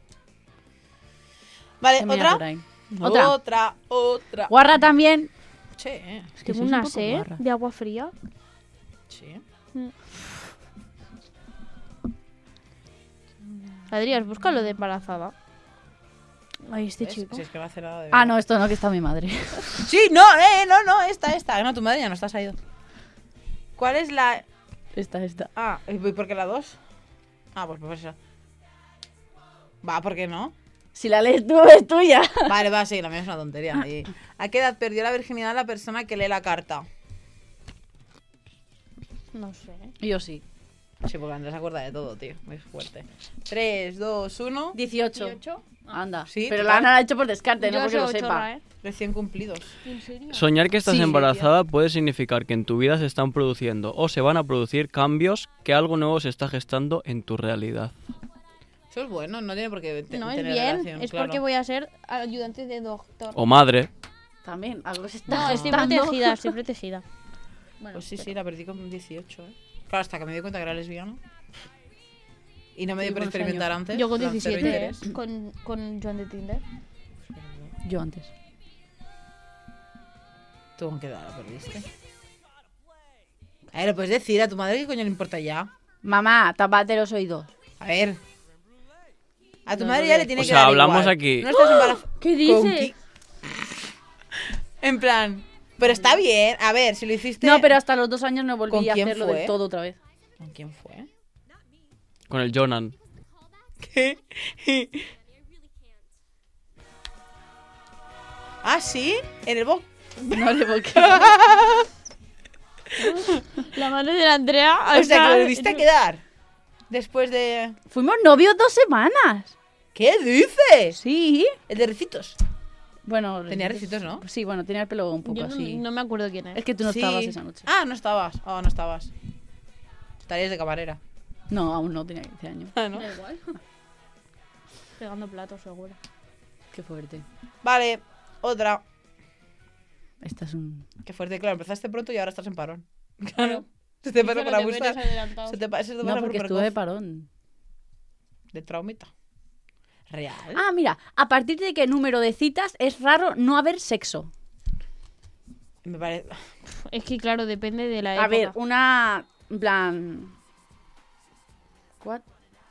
Vale, Se mea por ¿otra? ahí. Otra. Otra, otra. Guarra también. Che, Es que Tengo sois una un poco sed guarra. de agua fría. sí. Adrián, busca lo de embarazada. Ay, este ¿Ves? chico. Si es que no hace nada de Ah, verdad. no, esto no, que está mi madre. Sí, no, eh, no, no, esta, esta. No, tu madre ya no está, se ha ido. ¿Cuál es la Esta, esta. Ah, ¿y por qué la dos? Ah, pues por eso. Va, ¿por qué no? Si la lees tú, es tuya. Vale, va, sí, la mía es una tontería. Y- ¿A qué edad perdió la virginidad la persona que lee la carta? No sé. Yo sí. Sí, porque Andrés se acuerda de todo, tío. Muy fuerte. tres, dos, uno. dieciocho. ¿dieciocho? Anda. Sí, Pero total. la Ana la ha hecho por descarte, no Yo porque lo soy sepa. chorra, ¿eh? Recién cumplidos. ¿En serio? Soñar que estás Sí, embarazada puede significar que en tu vida se están produciendo o se van a producir cambios, que algo nuevo se está gestando en tu realidad. Eso es bueno, no tiene por qué te- No, es tener bien. relación, Es claro. porque voy a ser ayudante de doctor. O madre. También, algo se está No, estoy gestando. protegida, estoy protegida. Bueno, Pues sí, sí, la perdí con dieciocho, ¿eh? Claro, hasta que me di cuenta que era lesbiana. Y no me dio Sí, por buenos experimentar años. antes. yo con por cero diecisiete, ¿eh? interés. con, con Joan de Tinder. Yo antes. ¿Tú con qué edad la perdiste? A ver, ¿le puedes decir a tu madre qué coño le importa ya? Mamá, tápate los oídos. A ver. A tu No, madre no, ya no. le tiene O que sea, dar hablamos igual. aquí. No estás embarazada. ¿Qué ¿Con dices? qui- En plan... Pero está bien. A ver, si lo hiciste... No, pero hasta los dos años no ¿Con volví a quién hacerlo fue? del todo otra vez. ¿Con quién fue? Con el Jonan. ¿Qué? ¿Ah, sí? ¿En el box? No le volví. La madre de la Andrea. O sea, que está- lo volviste a quedar. Después de... Fuimos novios dos semanas. ¿Qué dices? Sí. El de recitos. Bueno, Tenía recitos, ¿no? Sí, bueno, tenía el pelo un poco Yo no, así. no me acuerdo quién es. Es que tú no Sí. estabas esa noche. Ah, no estabas. Oh, no estabas. Estarías de camarera. No, aún no, tenía quince años. Ah, ¿no? Da igual. Pegando platos, seguro. Qué fuerte. Vale, otra. Esta es un... Qué fuerte, claro, empezaste pronto y ahora estás en parón. Claro. Se te Hice pasa los por la deberes gusta. adelantados. Se te pasa se te No, pasa por porque precoz. estuve de parón. De traumita. ¿Real? Ah, mira, ¿a partir de qué número de citas es raro no haber sexo? Me parece... Es que, claro, depende de la época. A ver, una... En plan... ¿Cuál?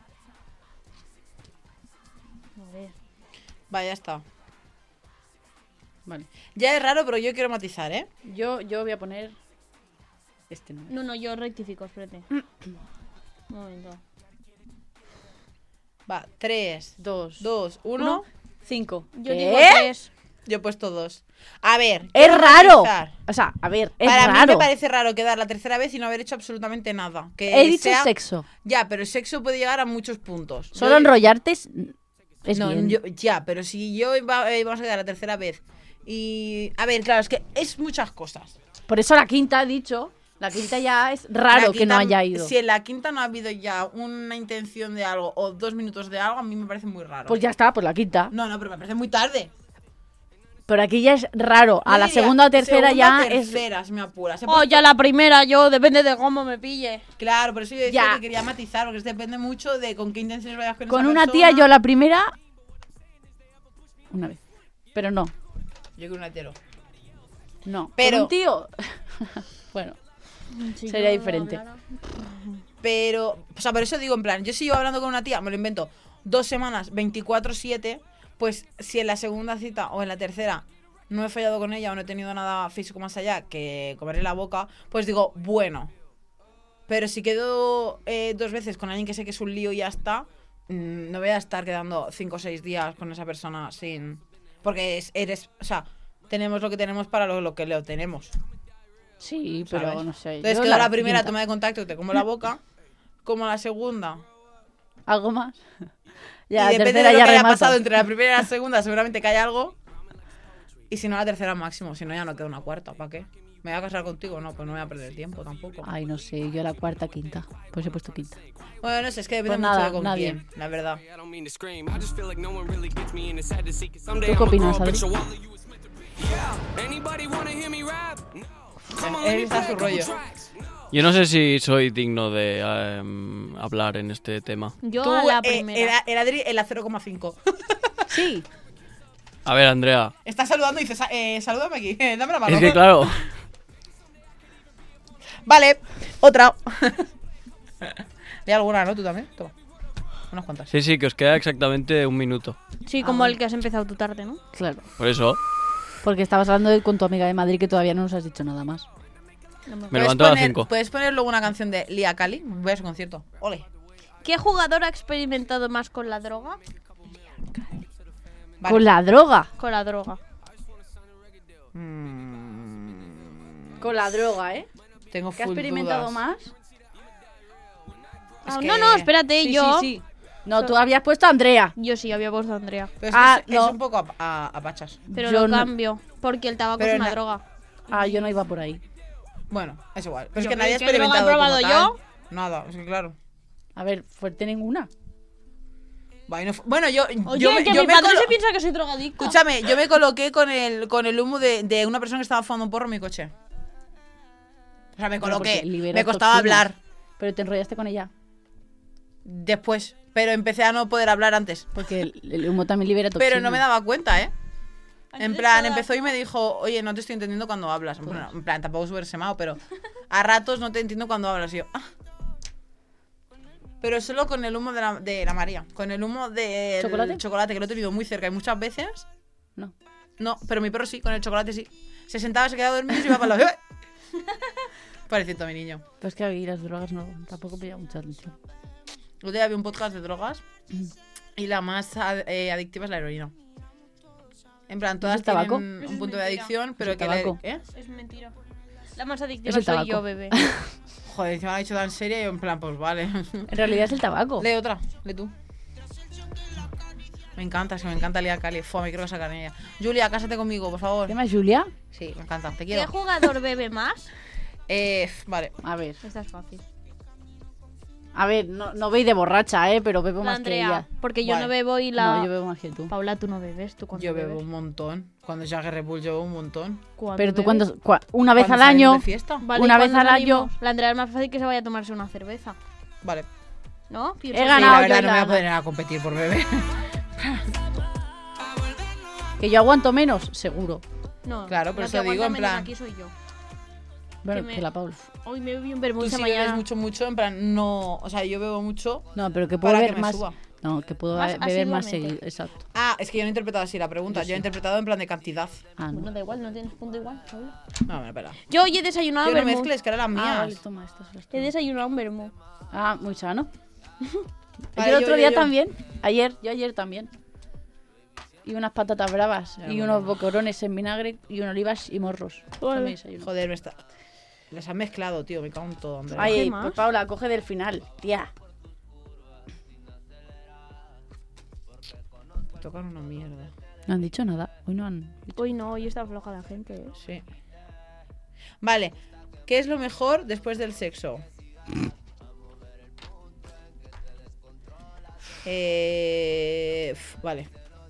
A ver. Va, ya está. Vale. Ya es raro, pero yo quiero matizar, ¿eh? Yo, yo voy a poner... Este no. No, no, yo rectifico, espérate. Un momento. Va, tres, Dos. dos, uno. Uno. Cinco. Yo ¿Qué? digo tres. Yo he puesto dos. A ver. ¡Es quiero raro! matizar. O sea, a ver, es Para mí raro. me parece raro quedar la tercera vez y no haber hecho absolutamente nada. Que He dicho sea- sexo. Ya, pero el sexo puede llegar a muchos puntos. Solo Yo- enrollarte es... es no, bien. yo- ya, pero si yo iba, eh, vamos a quedar la tercera vez y... A ver, claro, es que es muchas cosas. Por eso la quinta ha dicho... La quinta ya es raro La que no quinta- haya ido. Si en la quinta no ha habido ya una intención de algo o dos minutos de algo, a mí me parece muy raro. Pues ya está, pues la quinta. No, no, pero me parece muy tarde. Pero aquí ya es raro. A Yo la diría segunda o tercera segunda, ya es... tercera, si me apuras. He Oh, puesto- ya la primera, yo, depende de cómo me pille. Claro, por eso yo decía Ya. que quería matizar, porque depende mucho de con qué intenciones vayas con Con esa una persona. tía yo la primera... Una vez. Pero no. Yo quiero un hetero. No. Pero- Con un tío... bueno. Sería diferente. Pero, o sea, por eso digo, en plan, yo si llevo hablando con una tía, me lo invento, dos semanas, veinticuatro siete, pues si en la segunda cita o en la tercera no he fallado con ella o no he tenido nada físico más allá que comerle la boca, pues digo, bueno. Pero si quedo eh, dos veces con alguien que sé que es un lío y ya está, mm, no voy a estar quedando cinco o seis días con esa persona sin... Porque es, eres, o sea, tenemos lo que tenemos para lo, lo que lo tenemos. Sí, pero ¿sabes? no sé. Entonces yo quedo la, primera quinta. toma de contacto, te como la boca, como la segunda. ¿Algo más? Y Ya, la depende tercera de lo ya que haya remato. pasado entre la primera y la segunda, seguramente que haya algo. Y si no, la tercera máximo. Si no, ya no queda una cuarta. ¿Para qué? ¿Me voy a casar contigo? No, pues no voy a perder tiempo tampoco. Ay, no sé, yo la cuarta, quinta. Pues he puesto quinta. Bueno, no sé, es que depende Pues mucho nada, de con nadie. quién, la verdad. ¿Tú qué opinas, Adri? Él está a su rollo. Yo no sé si soy digno de em, hablar en este tema. Yo Tú, a la eh, primera. el, el Adri en la cero coma cinco. Sí. A ver, Andrea. Está saludando y dice, "Sa- eh, salúdame aquí, dame la mano. Es que claro, Vale, otra. ¿Hay alguna, no? ¿Tú también? Toma. Unas cuantas. sí, sí, que os queda exactamente un minuto. Sí, como el que has empezado tu tarde, ¿no? Claro. Por eso, Porque estabas hablando de- con tu amiga de Madrid que todavía no nos has dicho nada más. Me ¿Puedes levanto a las poner- cinco. ¿Puedes poner luego una canción de Lia Cali? Voy a su concierto. Ole. ¿Qué jugador ha experimentado más con la droga? Vale. Con la droga. Con la droga. Mm, Con la droga, ¿eh? tengo ¿Qué ha full experimentado dudas. más? Es Ah, que- No, no, espérate, Sí, yo. sí, sí. No, tú habías puesto a Andrea. Yo sí había puesto a Andrea. Pero es Ah, que es, no. es un poco a, a, a pachas. Pero Yo lo no- cambio. Porque el tabaco Pero es una na- droga. Ah, yo no iba por ahí. Bueno, es igual. Pero es Yo, que nadie ha ¿qué droga he experimentado probado como yo? tal. Nada, es que claro. A ver, fuerte ninguna. Bueno, fu- bueno, yo, Oye, yo, me- que yo mi me padre colo- se piensa que soy drogadicta. Escúchame, yo me coloqué con el, con el humo de, de una persona que estaba fumando un porro en mi coche. O sea, me Pero coloqué. porque libera Me costaba toxinas. hablar Pero te enrollaste con ella. después. Pero empecé a no poder hablar antes. Porque el, el humo también libera toxinas. Pero no me daba cuenta, ¿eh? Ay, En no plan, te das empezó y me dijo, oye, no te estoy entendiendo cuando hablas. Bueno, en plan, tampoco súper semado, pero a ratos no te entiendo cuando hablas. Y yo, ah. Pero solo con el humo de la, de la María. Con el humo del ¿Chocolate? chocolate, que lo he tenido muy cerca y muchas veces. No. No, pero mi perro sí, con el chocolate sí. Se sentaba, se quedaba dormido y se iba para el lado. Parecito a mi niño. Pero es que a mí las drogas no, tampoco me llama mucha atención. Otro día vi un podcast de drogas y la más ad- eh, adictiva es la heroína. En plan, todas el tabaco? tienen Es un punto de mentira. adicción, pero el que la- tabaco. ¿eh? Es mentira. La más adictiva Es el soy tabaco. yo, bebé. Joder, encima la ha dicho tan seria y yo en plan, pues vale. En realidad es el tabaco. Lee otra, lee tú. Me encanta, es que me encanta Lia Cali. Fua, me quiero casar con ella. Julia, cásate conmigo, por favor. ¿Te llamas Julia? Sí, me encanta, te ¿Qué quiero. jugador bebe más? Eh, f- vale. A ver. Esta es fácil. A ver, no, no veis de borracha, ¿eh? Pero bebo La más que Andrea. ella. Porque yo Vale. no bebo y la. No, yo bebo más que tú. Paula, tú no bebes. ¿Tú cuando Yo bebes? bebo un montón. Cuando ya Red Bull yo bebo un montón. ¿Cuándo Pero tú bebes? cuando... cua- una vez Cuando al salimos año... de fiesta. Vale, una ¿y vez cuándo al año- salimos? La Andrea es más fácil que se vaya a tomarse una cerveza. Vale. ¿No? He Pienso Sí, ganado la yo verdad, y no la me voy a Ana. poner a competir por beber. Que yo aguanto menos, seguro. que- No, Claro, por la eso que digo, aguanta en menos plan- aquí soy yo. Bueno, Que me- que la Paula. Hoy me bebí un vermut Tú esta sí bebes mañana. mucho, mucho, en plan, no... O sea, yo bebo mucho No, pero que puedo para que beber me más... suba. No, que puedo Más beber más asiduamente. seguido. Exacto. Ah, es que yo no he interpretado así la pregunta. Yo Yo he sí. interpretado en plan de cantidad. Ah, Bueno, no. da igual, no tienes punto igual. Paula. No, me pela. Yo hoy he desayunado Tío, no vermut. mezcles, que eran las Ah, mías. vale, toma, estas son las He tuyas. desayunado un vermut. Ah, muy sano. Vale, yo el yo, otro yo, día yo. también. Ayer, yo ayer también. Y unas patatas bravas. Ya, y bueno. unos bocorones en vinagre. Y unas olivas y morros. Eso Vale. me desayuno. Joder, me está... Les han mezclado, tío. Me cago en todo, Andrea. Ay, ¿Qué pues más? Paula, coge del final. Tía. Tocan una mierda. No han dicho nada. Hoy no han... Hoy no, hoy está floja la gente. ¿eh? Sí. Vale. ¿Qué es lo mejor después del sexo? Eh... f- Vale.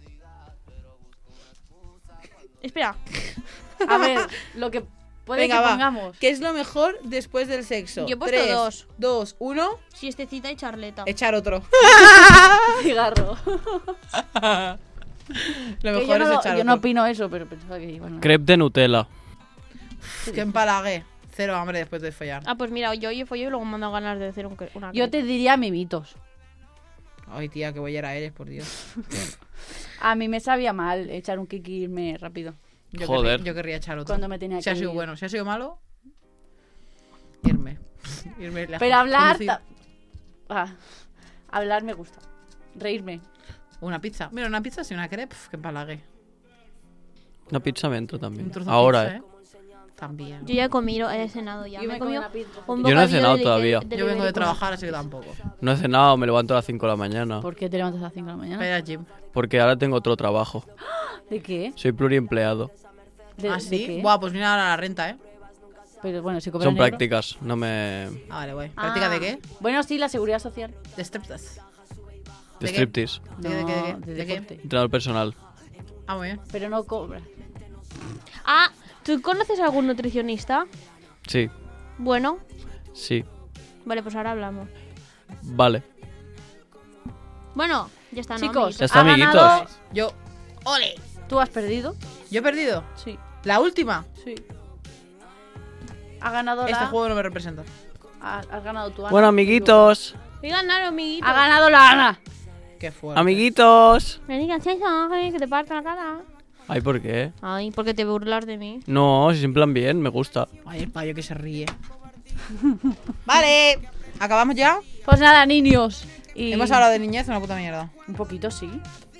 Espera, A ver, lo que puede Venga, que va. pongamos. ¿Qué es lo mejor después del sexo? Yo he puesto Tres, dos. dos, uno. siestecita y charleta. Echar otro. Cigarro. Lo Que mejor yo no, es lo- echar yo no otro. opino eso, pero pensaba que iban a... Crepe de Nutella. Que empalague. Cero hambre después de follar. Ah, pues mira, yo hoy he follado y luego me han dado ganas de hacer un cre- una Yo crepe. te diría mimitos. Ay, tía, qué bollera eres, por Dios. A mí me sabía mal echar un kiki y irme rápido. Yo Joder. Querría, yo querría echar otro. Cuando me tenía Si que ha sido ir. bueno, si ha sido malo, irme. Irme lejos. Pero hablar... Conducir. ta- Ah, hablar me gusta. Reírme. Una pizza. Mira, una pizza y una crepe, que empalague. Una pizza me entra también. Un trozo de Ahora, pizza, eh. También. Yo ya he comido, he cenado ya. Yo me me he comí comido una pizza. un Yo no he bocadillo cenado de- todavía. de Yo vengo de ibérico. trabajar, así que tampoco. No he cenado, me levanto a las cinco de la mañana. ¿Por qué te levantas a las cinco de la mañana? Para ir al gym. Porque ahora tengo otro trabajo. ¿De qué? Soy pluriempleado. ¿De, ¿Ah, de sí? qué? Buah, pues mira ahora la renta, ¿eh? Pero bueno, si cobras Son en euros. prácticas, no me... Ah, vale, guay. ¿Práctica Ah. de qué? Bueno, sí, la seguridad social. De striptease. De ¿De qué? striptease. ¿De qué, de qué, de qué? No, de ¿De qué? deporte. Entrenador personal. Ah, muy bien. Pero no cobra. Ah, ¿tú conoces a algún nutricionista? Sí, Bueno, sí. vale, pues ahora hablamos. Vale. Bueno, ya está, ¿no, Chicos, amiguitos? Ya está, ha ganado- amiguitos. Yo. ¡Ole! ¿Tú has perdido? ¿Yo he perdido? Sí, ¿La última? sí. Ha ganado la... Este juego no me representa. Ha- Has ganado tú, Ana. Bueno, amiguitos. Voy a ganar, amiguito. Ha ganado la Ana. Qué fuerte. Amiguitos. Me digas eso, que te parto la cara. Ay, ¿por qué? Ay, porque te burlas de mí. No, si en plan bien, me gusta. Ay, el payo que se ríe. Vale, ¿acabamos ya? Pues nada, niños. Y... Hemos hablado de niñez, una puta mierda. Un poquito, sí.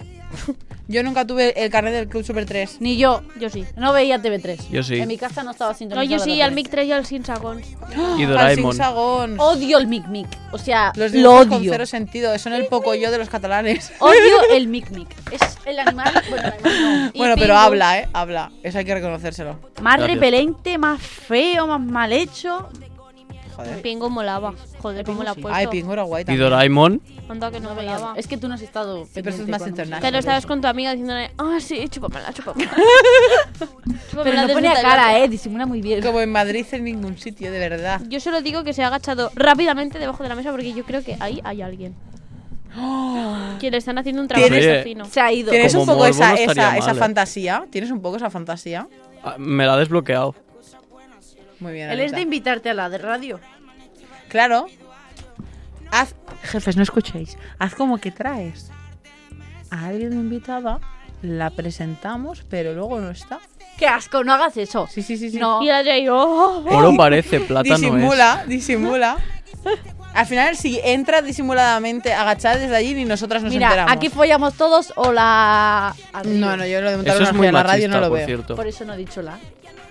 Yo nunca tuve el carnet del Club Super tres. Ni yo. Yo sí. No veía T V tres. Yo sí. En mi casa no estaba No, sintonizada. yo sí, la al tele. Mic tres y al Sin Sagons. Y Al Doraemon. Sagons. Odio el Mic Mic. O sea, Los lo dibujos con odio. cero sentido. Son el poco yo de los catalanes. Odio el Mic Mic. Es el animal. Bueno, el animal no. Y Bueno, pero Pingu, habla, ¿eh? Habla. Eso hay que reconocérselo. Más Gracias. repelente, más feo, más mal hecho. Joder. Pingo molaba. Joder, cómo Pingo la ha sí. puesto. Ay, Pingo era guay Y también. Doraemon. Anda que no No veía. molaba. Es que tú no has estado. pero eso es pendiente más cuando- internacional. Que lo estabas con tu amiga diciéndole, ah, sí, chúpamela, chúpamela. Pero Chúpamela no desde ponía el cara, teléfono. eh. Disimula muy bien. Como en Madrid en ningún sitio, de verdad. Yo solo digo que se ha agachado rápidamente debajo de la mesa porque yo creo que ahí hay alguien. Que le están haciendo un trabajo ¿Tienes- fino. Se ha ido. ¿Tienes Como un poco morbo esa, no estaría esa, mal, esa eh. fantasía? ¿Tienes un poco esa fantasía? Ah, Me la ha desbloqueado. Muy bien. Él es Anita. de invitarte a la de radio. Claro. Haz. Jefes, no escuchéis. Haz como que traes a alguien de invitada, la presentamos, pero luego no está. ¡Qué asco! No hagas eso. Sí, sí, sí, sí. No. Y Adri ahí, oh, oh. Oro parece, plata no es. Disimula, disimula. Al final, si entra disimuladamente agachada desde allí, ni nosotras nos Mira, enteramos. aquí follamos todos o la. No, no, yo lo de montar Eso una es muy orgía en la radio machista, no lo por veo. cierto. Por eso no he dicho la.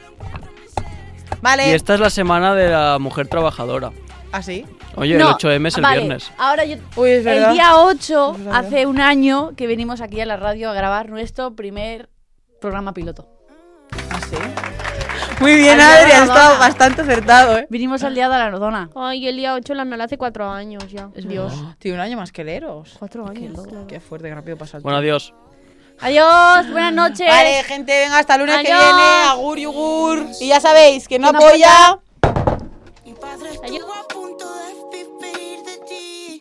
Vale. Y esta es la semana de la mujer trabajadora. ¿Ah, sí? Oye, No, el ocho eme es el vale, viernes. Ahora yo. Uy, es verdad. El día ocho, Es verdad. hace un año que venimos aquí a la radio a grabar nuestro primer programa piloto. ¿Ah, sí? Muy bien, Al día de Adri, la has estado dona. bastante acertado, ¿eh? Vinimos al día de la Nordona. Ay, el día ocho la Nala hace cuatro años ya. Es Dios. verdad. Tiene un año más que Leros. Cuatro años. loco. claro. Qué fuerte, qué rápido pasa el Bueno, tiempo. adiós. Adiós, buenas noches. Vale, gente, venga, hasta el lunes que Adiós. viene. Agur, yugur. Y ya sabéis, que no Que no apoya. Mi padre estuvo a punto de vivir de ti.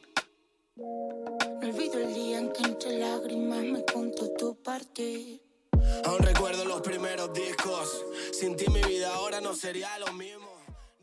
No olvido el día en que entre lágrimas me contó tu partir. Aún recuerdo los primeros discos. Sin ti mi vida ahora no sería lo mismo.